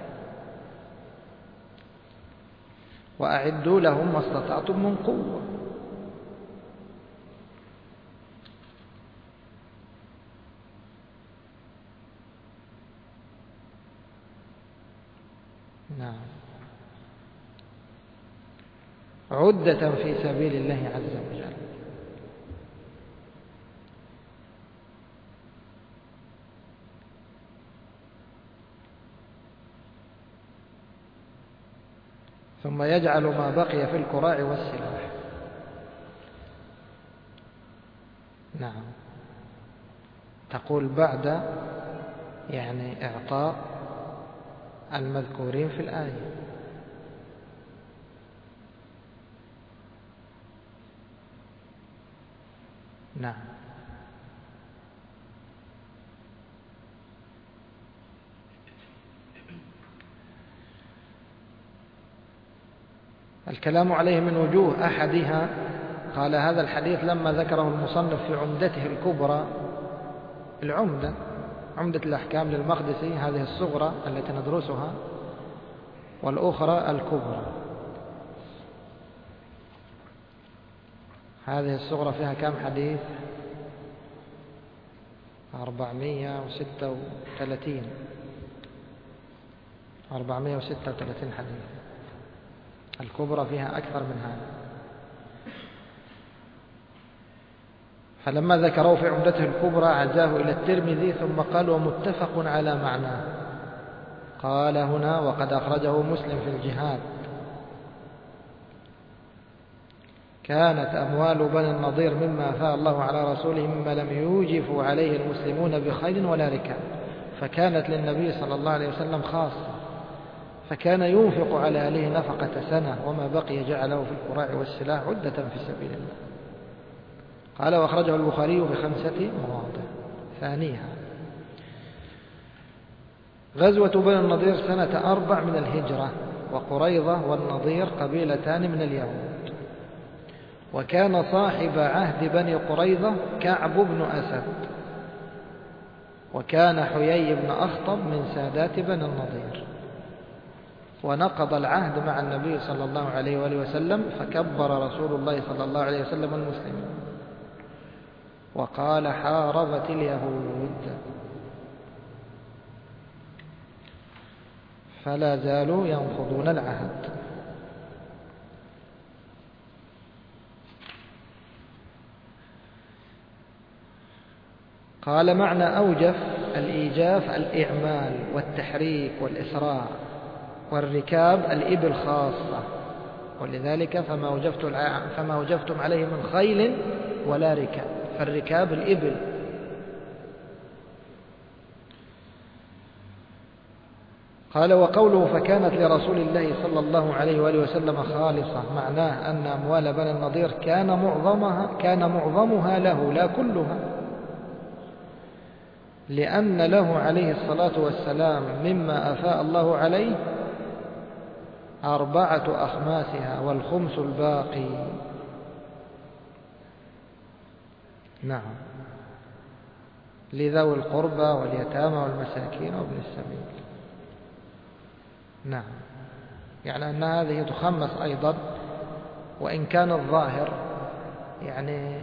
وأعدوا لهم ما استطعتم من قوة. نعم. عدة في سبيل الله عز وجل. ثم يجعل ما بقي في القراع والسلاح. نعم. تقول بعد يعني إعطاء المذكورين في الآية. نعم. الكلام عليه من وجوه، أحدها قال هذا الحديث لما ذكره المصنف في عمدته الكبرى، عمدة الأحكام للمقدسي، هذه الصغرى التي ندرسها، والأخرى الكبرى. هذه الصغرى فيها كم حديث؟ 436 حديث. الكبرى فيها أكثر من هذا. فلما ذكروا في عمدته الكبرى عزاه إلى الترمذي، ثم قال ومتفق على معناه. قال هنا وقد أخرجه مسلم في الجهاد. كانت أموال بني النضير مما أفاء الله على رسوله مما لم يوجفوا عليه المسلمون بخيل ولا ركاب، فكانت للنبي صلى الله عليه وسلم خاصة، فكان ينفق على أهله نفقة سنة، وما بقي جعله في القراع والسلاح عدة في سبيل الله. قال وأخرجه البخاري ب5 مواضع. ثانيها غزوة بني النضير سنة 4 من الهجرة، وقريظة والنضير قبيلتان من اليهود. وكان صاحب عهد بني قريظة كعب بن أسد، وكان حيي بن أخطب من سادات بني النضير. ونقض العهد مع النبي صلى الله عليه وآله وسلم، فكبر رسول الله صلى الله عليه وسلم المسلمين وقال حاربت اليهود، فلا زالوا ينقضون العهد. قال معنى أوجف الإيجاف الإعمال والتحريك والإسراع، والركاب الإبل خاصة، ولذلك فما وجفتم عليه من خيل ولا ركاب، فالركاب الإبل. قال وقوله فكانت لرسول الله صلى الله عليه وآله وسلم خالصة، معناه أن أموال بني النضير كان معظمها له لا كلها، لأن له عليه الصلاة والسلام مما أفاء الله عليه 4 أخماسها والخمس الباقي. نعم، لذوي القربى واليتامى والمساكين وابن السبيل. نعم، يعني أن هذه تخمس أيضا، وإن كان الظاهر يعني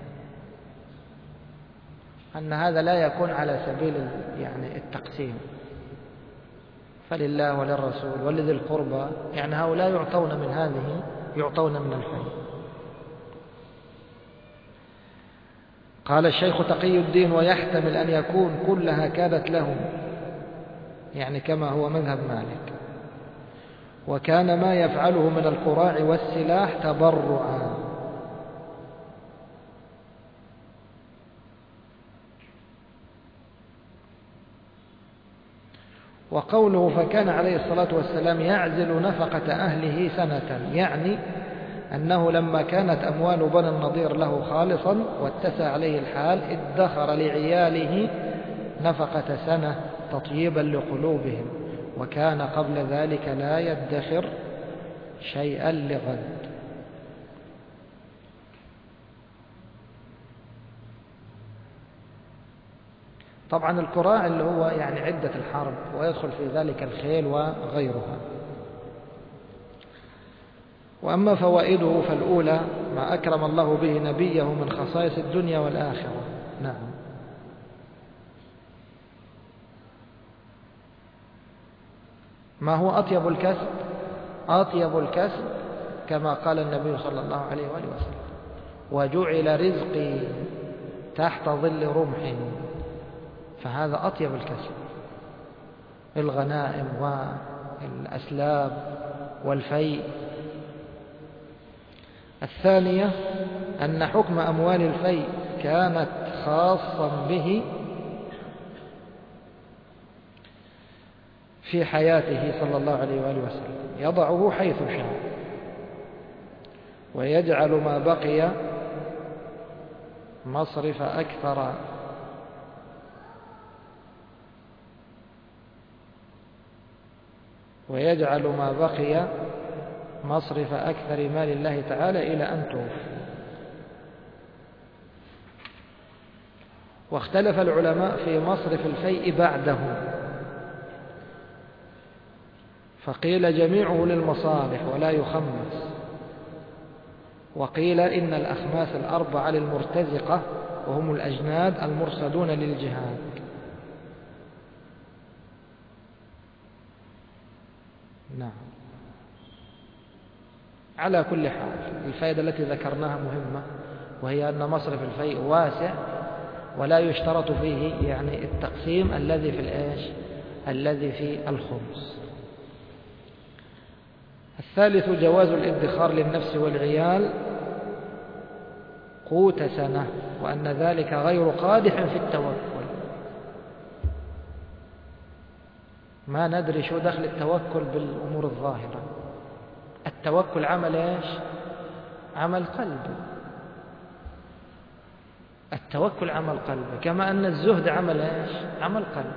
أن هذا لا يكون على سبيل يعني التقسيم، فلله وللرسول ولذي القربى، يعني هؤلاء يعطون من هذه، يعطون من الفيء. قال الشيخ تقي الدين: ويحتمل أن يكون كلها كانت لهم، يعني كما هو مذهب مالك، وكان ما يفعله من القراع والسلاح تبرعا. وقوله فكان عليه الصلاة والسلام يعزل نفقة أهله سنة، يعني أنه لما كانت أموال بني النضير له خالصا واتسع عليه الحال ادخر لعياله نفقة سنة تطييبا لقلوبهم، وكان قبل ذلك لا يدخر شيئا لغد. طبعا الكراع اللي هو يعني عدة الحرب، ويدخل في ذلك الخيل وغيرها. وأما فوائده فالأولى ما أكرم الله به نبيه من خصائص الدنيا والآخرة. نعم. ما هو أطيب الكسب؟ أطيب الكسب كما قال النبي صلى الله عليه وآله وسلم: وجعل رزقي تحت ظل رمح. فهذا أطيب الكسب، الغنائم والأسلاب والفيء. الثانية أن حكم أموال الفيء كانت خاصا به في حياته صلى الله عليه وآله وسلم، يضعه حيث شاء، ويجعل ما بقي مصرف أكثر مال الله تعالى إلى أن توفي. واختلف العلماء في مصرف الفيء بعده، فقيل جميعه للمصالح ولا يخمس، وقيل إن الأخماس 4 للمرتزقة وهم الأجناد المرصدون للجهاد. نعم. على كل حال الفائدة التي ذكرناها مهمة، وهي أن مصرف الفيء واسع ولا يشترط فيه يعني التقسيم الذي في الإيش؟ الذي في الخمس. الثالث جواز الادخار للنفس والعيال قوت سنة، وأن ذلك غير قادح في التوكل. ما ندري شو دخل التوكل بالأمور الظاهرة. التوكل عمل إيش؟ عمل قلب. التوكل عمل قلب، كما أن الزهد عمل إيش؟ عمل قلب.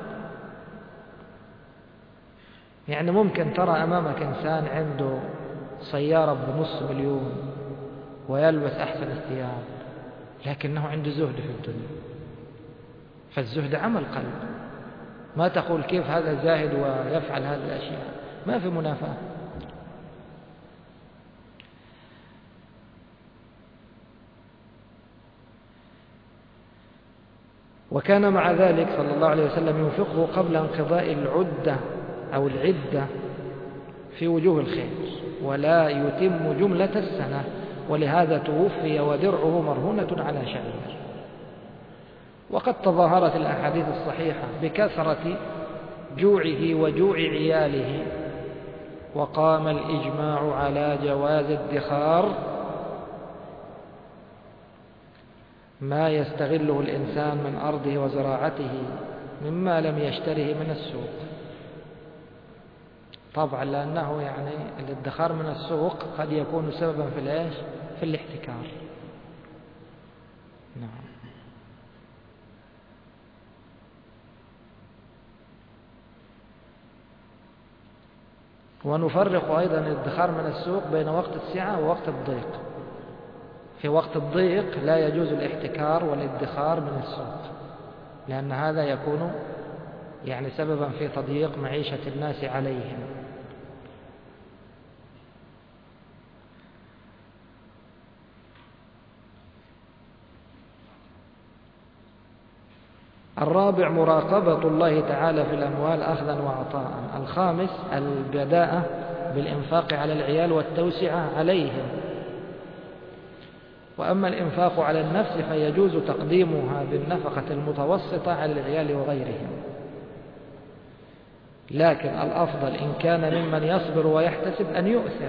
يعني ممكن ترى أمامك إنسان عنده سيارة ب500,000 ويلبس أحسن الثياب، لكنه عنده زهد في الدنيا. فالزهد عمل قلب. ما تقول كيف هذا زاهد ويفعل هذه الأشياء، ما في منافاة. وكان مع ذلك صلى الله عليه وسلم ينفقه قبل انقضاء العدة أو العدة في وجوه الخير، ولا يتم جملة السنة، ولهذا توفي ودرعه مرهونة على شعير. وقد تظاهرت الأحاديث الصحيحة بكثرة جوعه وجوع عياله، وقام الإجماع على جواز ادخار ما يستغله الإنسان من أرضه وزراعته مما لم يشتره من السوق. طبعا لأنه يعني الادخار من السوق قد يكون سببا في الإيش؟ في الاحتكار. نعم. ونفرق أيضا الادخار من السوق بين وقت السعة ووقت الضيق. في وقت الضيق لا يجوز الاحتكار والادخار من السوق، لأن هذا يكون يعني سببا في تضييق معيشة الناس عليهم. الرابع مراقبة الله تعالى في الأموال أخذا وعطاء. الخامس البداءة بالإنفاق على العيال والتوسعة عليهم. وأما الإنفاق على النفس فيجوز تقديمها بالنفقة المتوسطة على العيال وغيرهم، لكن الأفضل إن كان ممن يصبر ويحتسب أن يؤثر،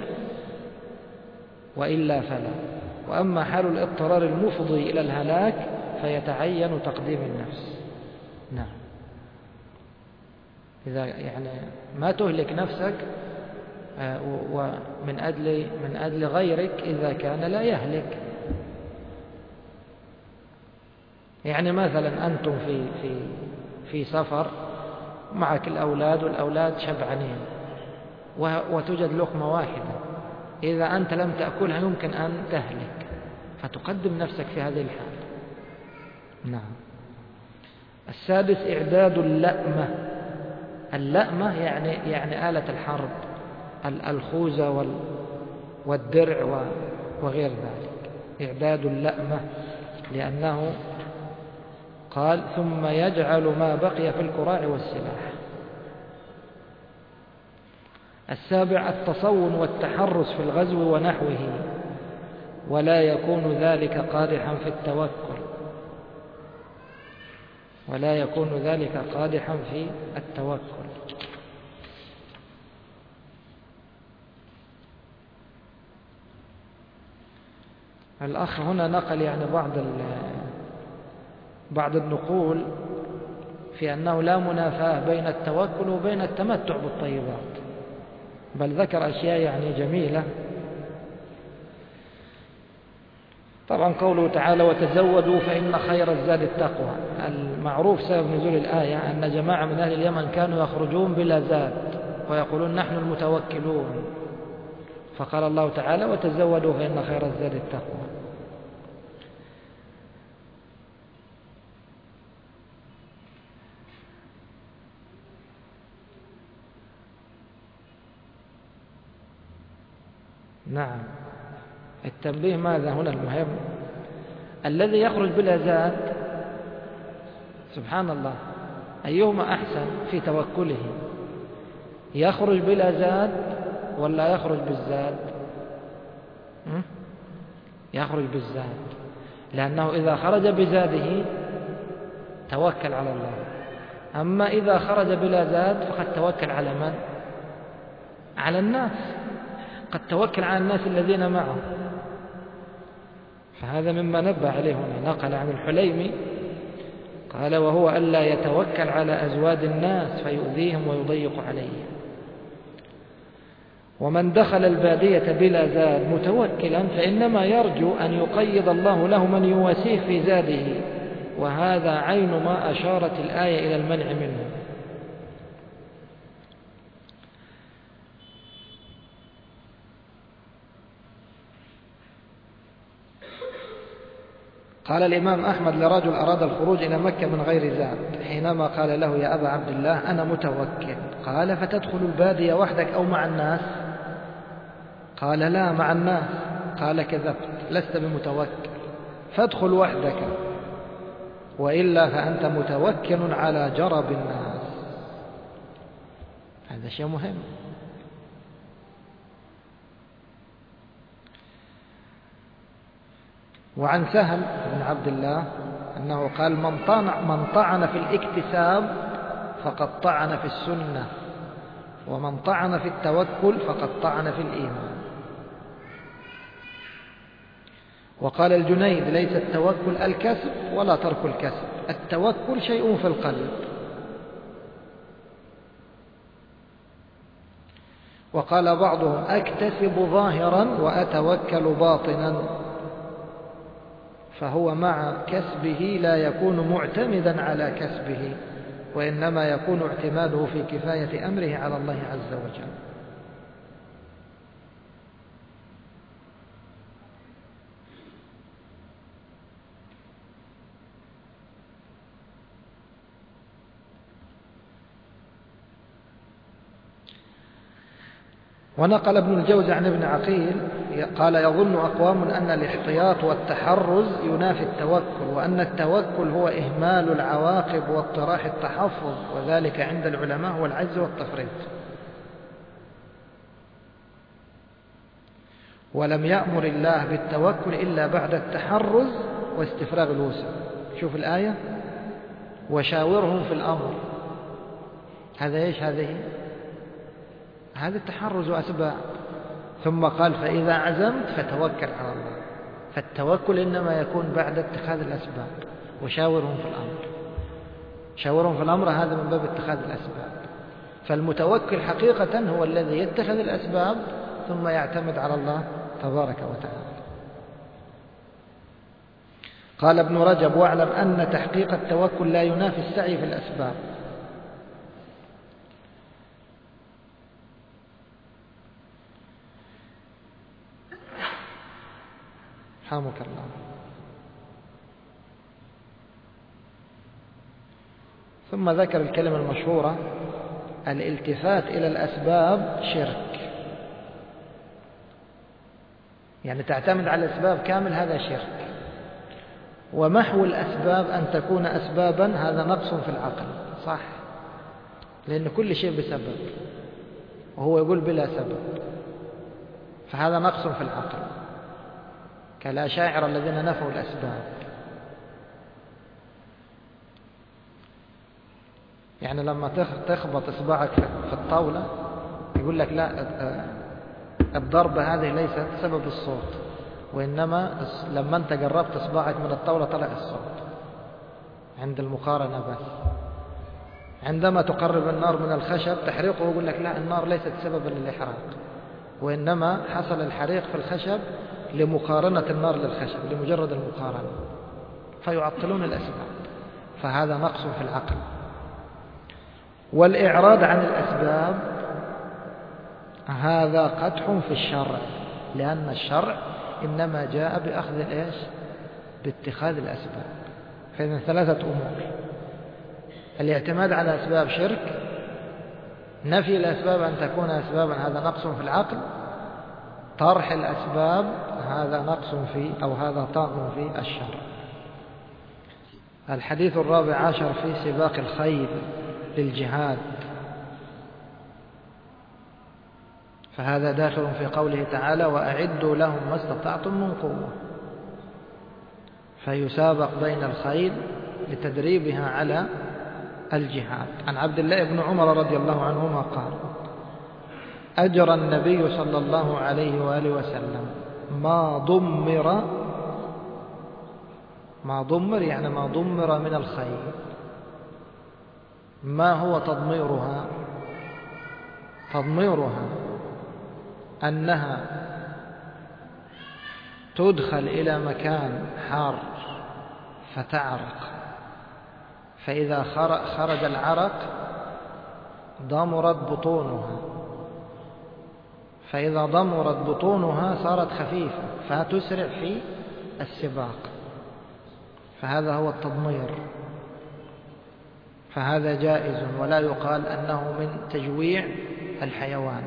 وإلا فلا. وأما حال الاضطرار المفضي إلى الهلاك فيتعين تقديم النفس. نعم، إذا يعني ما تهلك نفسك ومن أجل غيرك إذا كان لا يهلك. يعني مثلا أنتم في سفر معك الأولاد والأولاد شبعانين وتوجد لقمة واحدة، إذا أنت لم تأكلها يمكن أن تهلك، فتقدم نفسك في هذه الحال. نعم. السادس إعداد اللأمة. اللأمة يعني آلة الحرب، الخوذة والدرع وغير ذلك. إعداد اللأمة، لأنه قال ثم يجعل ما بقي في الكراع والسلاح. السابع التصون والتحرس في الغزو ونحوه، ولا يكون ذلك قادحا في التوكل، ولا يكون ذلك قادحا في التوكل. الأخ هنا نقل يعني بعض النقول في أنه لا منافاة بين التوكل وبين التمتع بالطيبات، بل ذكر أشياء يعني جميلة. طبعا قوله تعالى وتزودوا فإن خير الزاد التقوى. المعروف سبب نزول الآية أن جماعة من أهل اليمن كانوا يخرجون بلا زاد ويقولون نحن المتوكلون، فقال الله تعالى وتزودوا فإن خير الزاد التقوى. نعم. التنبيه ماذا هنا المهم؟ الذي يخرج بلا زاد سبحان الله أيهما أحسن في توكله؟ يخرج بلا زاد ولا يخرج بالزاد؟ يخرج بالزاد، لأنه إذا خرج بزاده توكل على الله، أما إذا خرج بلا زاد فقد توكل على من؟ على الناس، قد توكل على الناس الذين معه. فهذا مما نبه عليه هنا. نقل عن الحليمي قال وهو ألا يتوكل على أزواد الناس فيؤذيهم ويضيق عليهم. ومن دخل البادية بلا زاد متوكلا فإنما يرجو أن يقيض الله له من يواسيه في زاده، وهذا عين ما أشارت الآية إلى المنع منه. قال الإمام أحمد لرجل أراد الخروج إلى مكة من غير زاد، حينما قال له يا أبا عبد الله أنا متوكل، قال فتدخل البادية وحدك أو مع الناس؟ قال لا مع الناس. قال كذبت، لست بمتوكل، فادخل وحدك، وإلا فأنت متوكل على جرب الناس. هذا شيء مهم. وعن سهل بن عبد الله أنه قال من طعن في الاكتساب فقد طعن في السنة، ومن طعن في التوكل فقد طعن في الإيمان. وقال الجنيد ليس التوكل الكسب ولا ترك الكسب، التوكل شيء في القلب. وقال بعضهم أكتسب ظاهرا وأتوكل باطنا، فهو مع كسبه لا يكون معتمدا على كسبه، وإنما يكون اعتماده في كفاية أمره على الله عز وجل. ونقل ابن الجوزي عن ابن عقيل قال يظن أقوام أن الاحتياط والتحرز ينافي التوكل، وأن التوكل هو إهمال العواقب واطراح التحفظ، وذلك عند العلماء هو العجز والتفريط. ولم يأمر الله بالتوكل إلا بعد التحرز واستفراغ الوسع. شوف الآية وشاورهم في الأمر، هذا إيش؟ هذا التحرز وأسباب. ثم قال فإذا عزمت فتوكل على الله. فالتوكل إنما يكون بعد اتخاذ الأسباب. وشاورهم في الأمر، شاورهم في الأمر هذا من باب اتخاذ الأسباب. فالمتوكل حقيقة هو الذي يتخذ الأسباب ثم يعتمد على الله تبارك وتعالى. قال ابن رجب واعلم أن تحقيق التوكل لا ينافي السعي في الأسباب. حامك الله. ثم ذكر الكلمة المشهورة الالتفات إلى الأسباب شرك، يعني تعتمد على الأسباب كامل، هذا شرك. ومحو الأسباب أن تكون أسبابا هذا نقص في العقل، صح؟ لأن كل شيء بسبب وهو يقول بلا سبب، فهذا نقص في العقل كالأشاعرة الذين نفوا الأسباب. يعني لما تخبط إصبعك في الطاولة يقول لك لا، الضربة هذه ليست سبب الصوت، وإنما لما أنت قربت إصبعك من الطاولة طلع الصوت عند المقارنة بس. عندما تقرب النار من الخشب تحريقه يقول لك لا، النار ليست سببا للإحراق، وإنما حصل الحريق في الخشب لمقارنة النار للخشب، لمجرد المقارنة، فيعطلون الأسباب، فهذا نقص في العقل. والإعراض عن الأسباب هذا قدح في الشرع، لأن الشرع إنما جاء بأخذ الإيش؟ باتخاذ الأسباب. فإذن ثلاثة أمور: الاعتماد على أسباب شرك، نفي الأسباب أن تكون أسبابا هذا نقص في العقل، طرح الأسباب هذا نقص في أو هذا طعن في الشرع. الحديث 14 في سباق الخيل للجهاد، فهذا داخل في قوله تعالى وأعدوا لهم ما استطعتم من قوة، فيسابق بين الخيل لتدريبها على الجهاد. عن عبد الله بن عمر رضي الله عنهما قال أجرى النبي صلى الله عليه وآله وسلم ما ضمر يعني ما ضمر من الخيل. ما هو تضميرها؟ تضميرها أنها تدخل إلى مكان حار فتعرق، فإذا خرج العرق ضمرت بطونها، فإذا ضمرت بطونها صارت خفيفة فتسرع في السباق، فهذا هو التضمير، فهذا جائز ولا يقال أنه من تجويع الحيوان.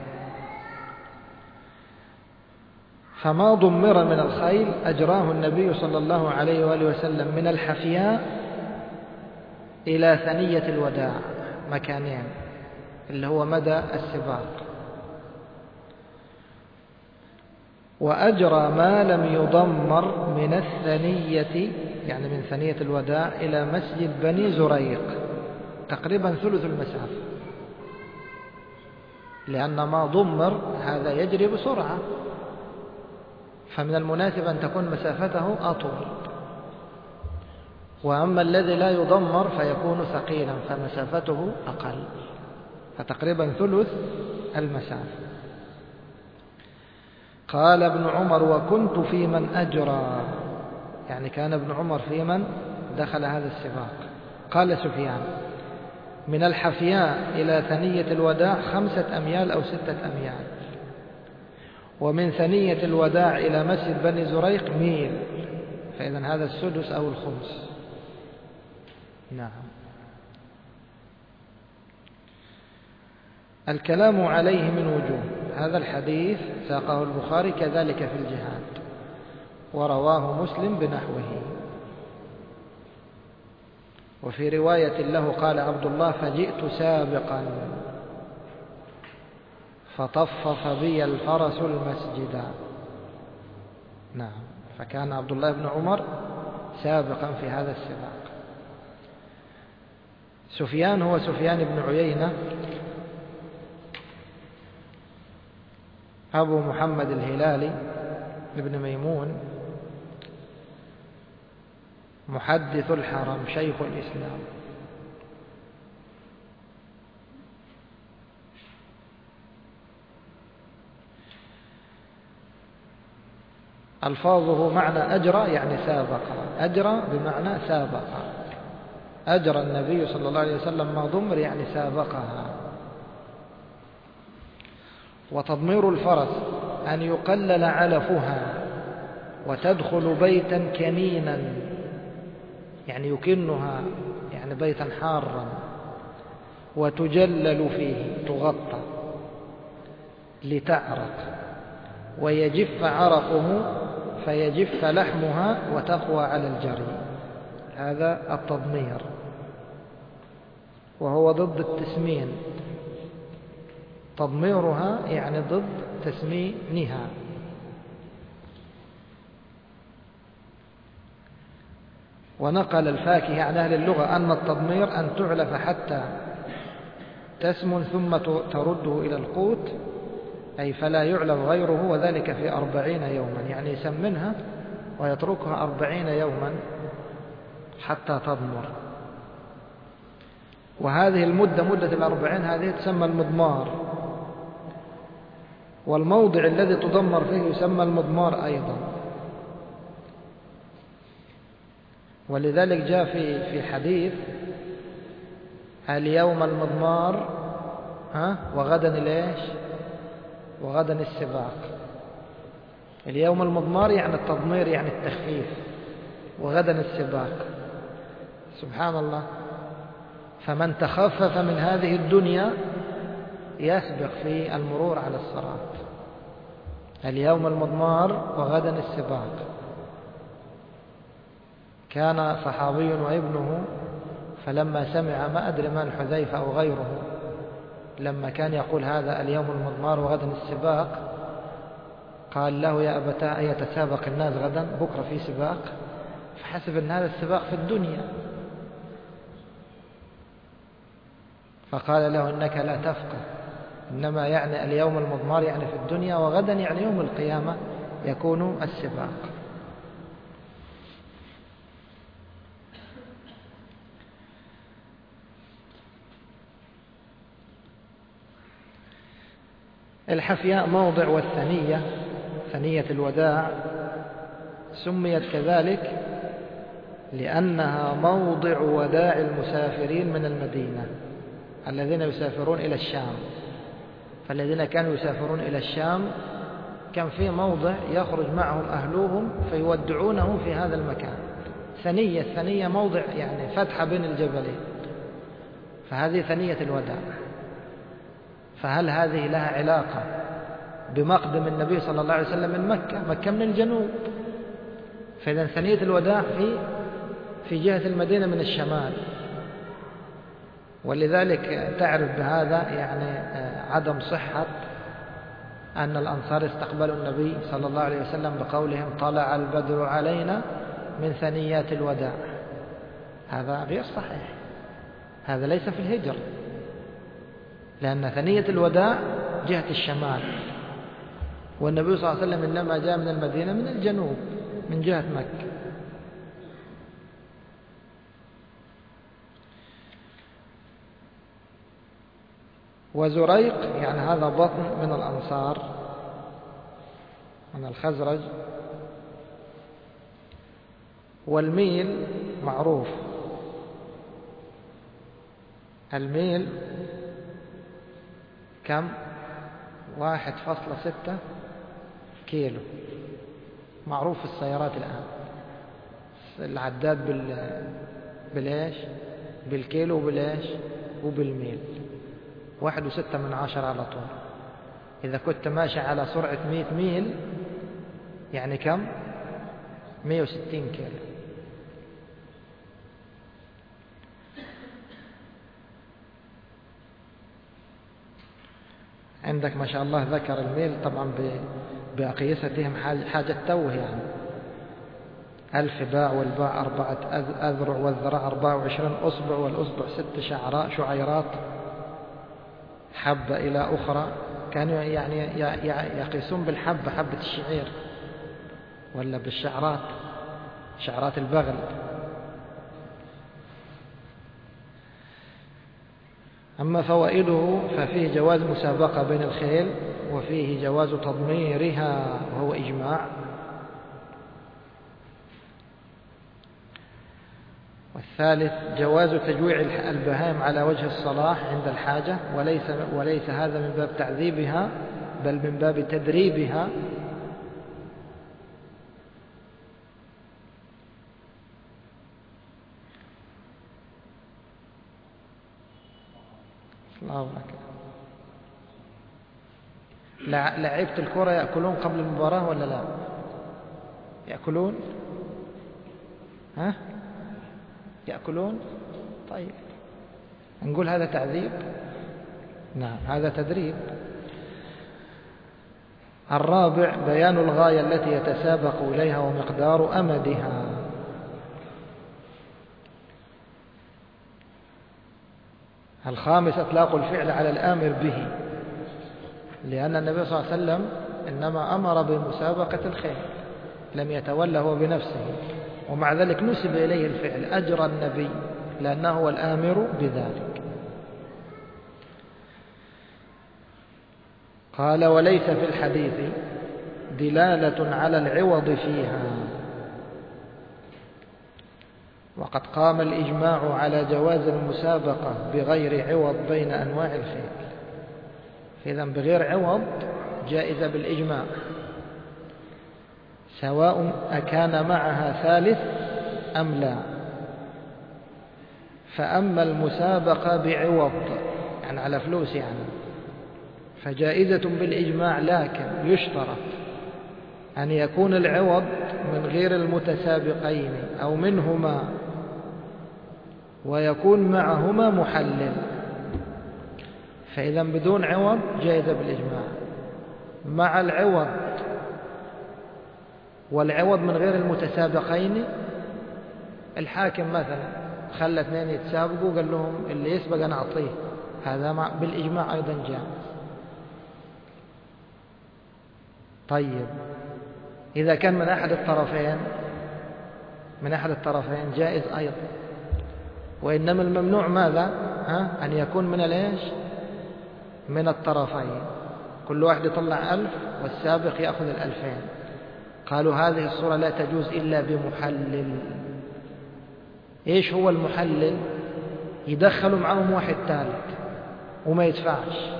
فما ضمر من الخيل أجراه النبي صلى الله عليه وآله وسلم من الحفياء إلى ثنية الوداع، مكانين اللي هو مدى السباق، وأجرى ما لم يضمر من الثنية يعني من ثنية الوداع إلى مسجد بني زريق تقريبا ثلث المسافة، لأن ما ضمر هذا يجري بسرعة، فمن المناسب أن تكون مسافته أطول. وأما الذي لا يضمر فيكون ثقيلا فمسافته أقل، فتقريبا ثلث المسافة. قال ابن عمر وكنت في من أجرى، يعني كان ابن عمر في من دخل هذا السباق. قال سفيان من الحفياء إلى ثنية الوداع 5 أميال أو 6 أميال، ومن ثنية الوداع إلى مسجد بني زريق ميل، فإذا هذا السدس أو الخمس. نعم. الكلام عليه من وجوه. هذا الحديث ساقه البخاري كذلك في الجهاد، ورواه مسلم بنحوه. وفي رواية له قال عبد الله: فجئت سابقا فطفف بي الفرس المسجد. نعم، فكان عبد الله بن عمر سابقا في هذا السباق. سفيان هو سفيان بن عيينة أبو محمد الهلالي ابن ميمون، محدث الحرم، شيخ الإسلام. ألفاظه معنى أجرى يعني سابق، أجرى بمعنى سابق، أجرى النبي صلى الله عليه وسلم مع ضمر يعني سابقها. وتضمير الفرس أن يقلل علفها وتدخل بيتا كنينا، يعني يكنها يعني بيتا حارا، وتجلل فيه تغطى لتعرق، ويجف عرقه فيجف لحمها وتقوى على الجري. هذا التضمير، وهو ضد التسمين. تضميرها يعني ضد تسمينها. ونقل الفاكهة عن أهل اللغة أن التضمير أن تعلف حتى تسمن ثم ترده إلى القوت، أي فلا يعلف غيره، وذلك في 40 يوما، يعني يسمنها ويتركها 40 يوما حتى تضمر. وهذه المدة، مدة 40 هذه تسمى المضمار، والموضع الذي تضمر فيه يسمى المضمار أيضا. ولذلك جاء في حديث: اليوم المضمار وغدا ليش؟ وغدا السباق. اليوم المضمار يعني التضمير يعني التخفيف، وغدا السباق. سبحان الله. فمن تخفف من هذه الدنيا يسبق في المرور على الصراط. اليوم المضمار وغدا السباق. كان صحابي وابنه فلما سمع، ما أدري من حذيفة أو غيره، لما كان يقول هذا اليوم المضمار وغدا السباق، قال له: يا أبتاه أيتسابق الناس غدا؟ بكرة في سباق؟ فحسب أن هذا السباق في الدنيا، فقال له: إنك لا تفقه، إنما يعني اليوم المضمار يعني في الدنيا، وغدا يعني يوم القيامة يكون السباق. الحفياء موضع، والثنية ثنية الوداع سميت كذلك لأنها موضع وداع المسافرين من المدينة الذين يسافرون إلى الشام. فالذين كانوا يسافرون إلى الشام كان في موضع يخرج معهم أهلوهم فيودعونه في هذا المكان. الثنية موضع يعني فتحة بين الجبلين، فهذه ثنية الوداع. فهل هذه لها علاقة بمقدم النبي صلى الله عليه وسلم من مكة من الجنوب؟ فإذا ثنية الوداع في جهة المدينة من الشمال. ولذلك تعرف بهذا يعني عدم صحة أن الأنصار استقبلوا النبي صلى الله عليه وسلم بقولهم: طلع البدر علينا من ثنيات الوداع. هذا غير صحيح، هذا ليس في الهجر، لأن ثنية الوداع جهة الشمال، والنبي صلى الله عليه وسلم إنما جاء من المدينة من الجنوب من جهة مكة. وزريق يعني هذا بطن من الأنصار من الخزرج. والميل معروف، الميل كم؟ 1.6 كيلو، معروف في السيارات الآن العداد بالإيش؟ بالكيلو وبالإيش؟ وبالميل. 1.6 على طول. إذا كنت ماشي على سرعة 100 ميل يعني كم؟ 160 كيلو. عندك ما شاء الله ذكر الميل طبعا بأقيستهم حاجة توه يعني 1000 باع، والباع 4 أذرع، والذراع 24 أصبع، والأصبع 6 شعيرات حبة إلى أخرى. كانوا يعني يقيسون بالحبة، حبة الشعير، ولا بالشعرات، شعرات البغل. أما فوائده ففيه جواز مسابقة بين الخيل، وفيه جواز تضميرها وهو إجماع. والثالث جواز تجويع البهائم على وجه الصلاح عند الحاجة، وليس هذا من باب تعذيبها بل من باب تدريبها. لعيبة الكرة يأكلون قبل المباراة ولا لا؟ يأكلون؟ ها؟ يأكلون؟ طيب نقول هذا تعذيب؟ نعم هذا تدريب. الرابع بيان الغاية التي يتسابق إليها ومقدار أمدها. الخامس إطلاق الفعل على الآمر به، لأن النبي صلى الله عليه وسلم إنما أمر بمسابقة الخيل، لم يتولى هو بنفسه، ومع ذلك نسب إليه الفعل، أجرى النبي لأنه هو الآمر بذلك. قال وليس في الحديث دلالة على العوض فيها، وقد قام الإجماع على جواز المسابقة بغير عوض بين أنواع الخيل. إذا بغير عوض جائزة بالإجماع، سواء أكان معها ثالث أم لا. فأما المسابقة بعوض يعني على فلوس يعني فجائزة بالإجماع، لكن يشترط أن يكون العوض من غير المتسابقين أو منهما، ويكون معهما محلل. فإذا بدون عوض جائزة بالإجماع، مع العوض والعوض من غير المتسابقين، الحاكم مثلا خلى اثنين يتسابقوا قال لهم اللي يسبق أنا أعطيه، هذا بالإجماع أيضا جائز. طيب إذا كان من أحد الطرفين جائز أيضا. وإنما الممنوع ماذا؟ أن يكون من الإيش؟ من الطرفين، كل واحد يطلع 1000 والسابق يأخذ 2000. قالوا هذه الصورة لا تجوز إلا بمحلل. إيش هو المحلل؟ يدخلوا معهم واحد ثالث وما يدفعش،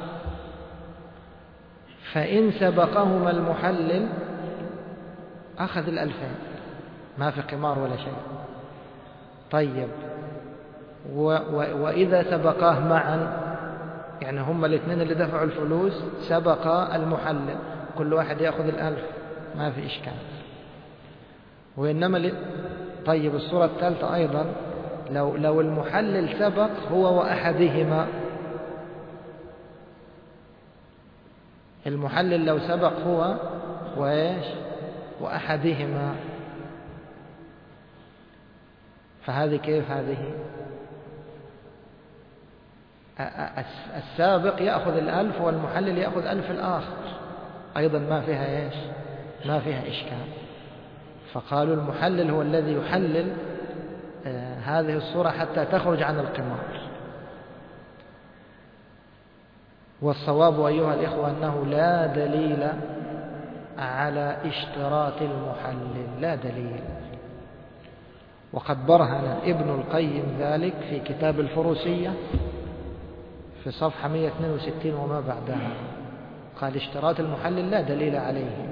فإن سبقهما المحلل أخذ 2000، ما في قمار ولا شيء. طيب وإذا سبقاه معا، يعني هم الاثنين اللي دفعوا الفلوس سبقا المحلل، كل واحد يأخذ 1000، ما في إشكال. وإنما طيب الصورة الثالثة أيضا، لو المحلل سبق هو وأحدهما، المحلل لو سبق هو وإيش؟ وأحدهما، فهذه كيف؟ هذه السابق يأخذ 1000 والمحلل يأخذ 1000 الآخر، أيضا ما فيها إيش؟ ما فيها إشكال. فقالوا المحلل هو الذي يحلل هذه الصورة حتى تخرج عن القمار. والصواب أيها الإخوة أنه لا دليل على اشتراط المحلل، لا دليل. وقد برهن ابن القيم ذلك في كتاب الفروسية في صفحة 162 وما بعدها، قال اشتراط المحلل لا دليل عليه.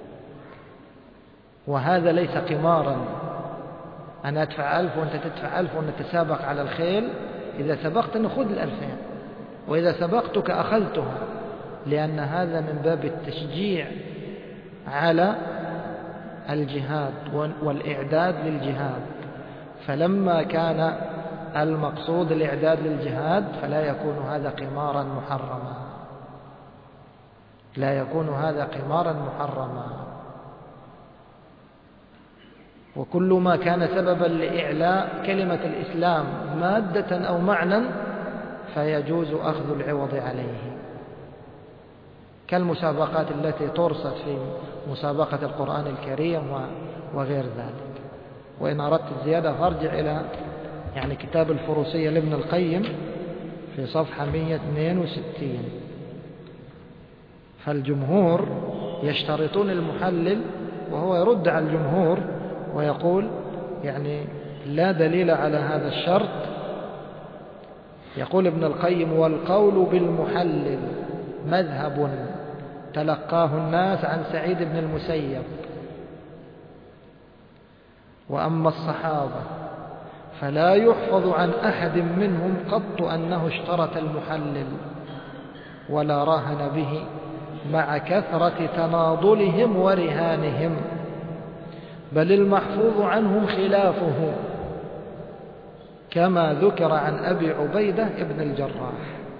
وهذا ليس قمارا، أنا أدفع 1000 وأنت تدفع 1000 ونتسابق على الخيل، إذا سبقت نأخذ 2000، وإذا سبقتك أخذتها. لأن هذا من باب التشجيع على الجهاد والإعداد للجهاد. فلما كان المقصود الإعداد للجهاد فلا يكون هذا قمارا محرما، لا يكون هذا قمارا محرما. وكل ما كان سببا لإعلاء كلمة الإسلام مادة أو معنى فيجوز أخذ العوض عليه، كالمسابقات التي ترصد في مسابقة القرآن الكريم وغير ذلك. وإن أردت الزيادة فارجع إلى كتاب الفروسية لابن القيم في صفحة 162. فالجمهور يشترطون المحلل، وهو يرد على الجمهور ويقول لا دليل على هذا الشرط. يقول ابن القيم: والقول بالمحلل مذهب تلقاه الناس عن سعيد بن المسيب، وأما الصحابة فلا يحفظ عن أحد منهم قط أنه اشترط المحلل ولا راهن به، مع كثرة تناضلهم ورهانهم، بل المحفوظ عنهم خلافه، كما ذكر عن أبي عبيدة ابن الجراح.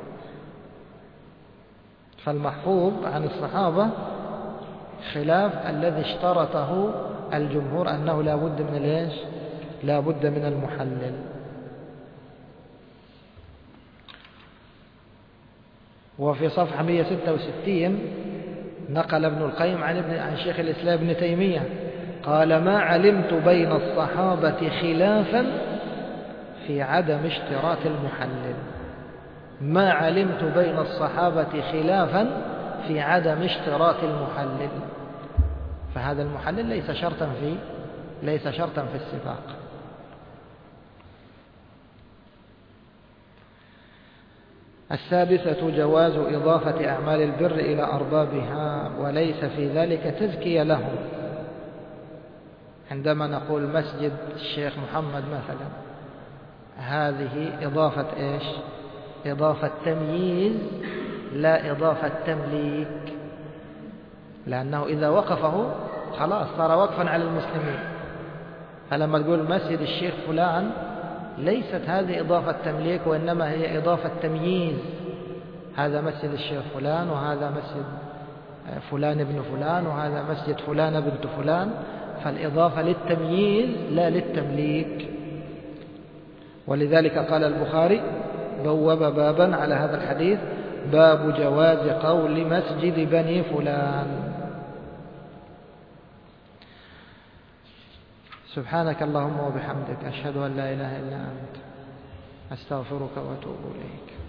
فالمحفوظ عن الصحابة خلاف الذي اشترطه الجمهور أنه لا بد من الايش؟ لا بد من المحلل. وفي صفحة 166 نقل ابن القيم عن شيخ الإسلام ابن تيمية قال: ما علمت بين الصحابة خلافا في عدم اشتراط المحلل. ما علمت بين الصحابة خلافا في عدم اشتراط المحلل. فهذا المحلل ليس شرطا في السباق. السادسة جواز إضافة أعمال البر إلى أربابها، وليس في ذلك تزكية لهم. عندما نقول مسجد الشيخ محمد مثلا، هذه إضافة إيش؟ إضافة تمييز لا إضافة تمليك، لأنه إذا وقفه خلاص صار وقفا على المسلمين. فلما تقول مسجد الشيخ فلان ليست هذه إضافة تمليك، وإنما هي إضافة تمييز. هذا مسجد الشيخ فلان، وهذا مسجد فلان ابن فلان، وهذا مسجد فلان بنت فلان. فالإضافة للتمييز لا للتمليك. ولذلك قال البخاري بوب بابا على هذا الحديث: باب جواز قول مسجد بني فلان. سبحانك اللهم وبحمدك، أشهد أن لا إله إلا أنت، أستغفرك وأتوب إليك.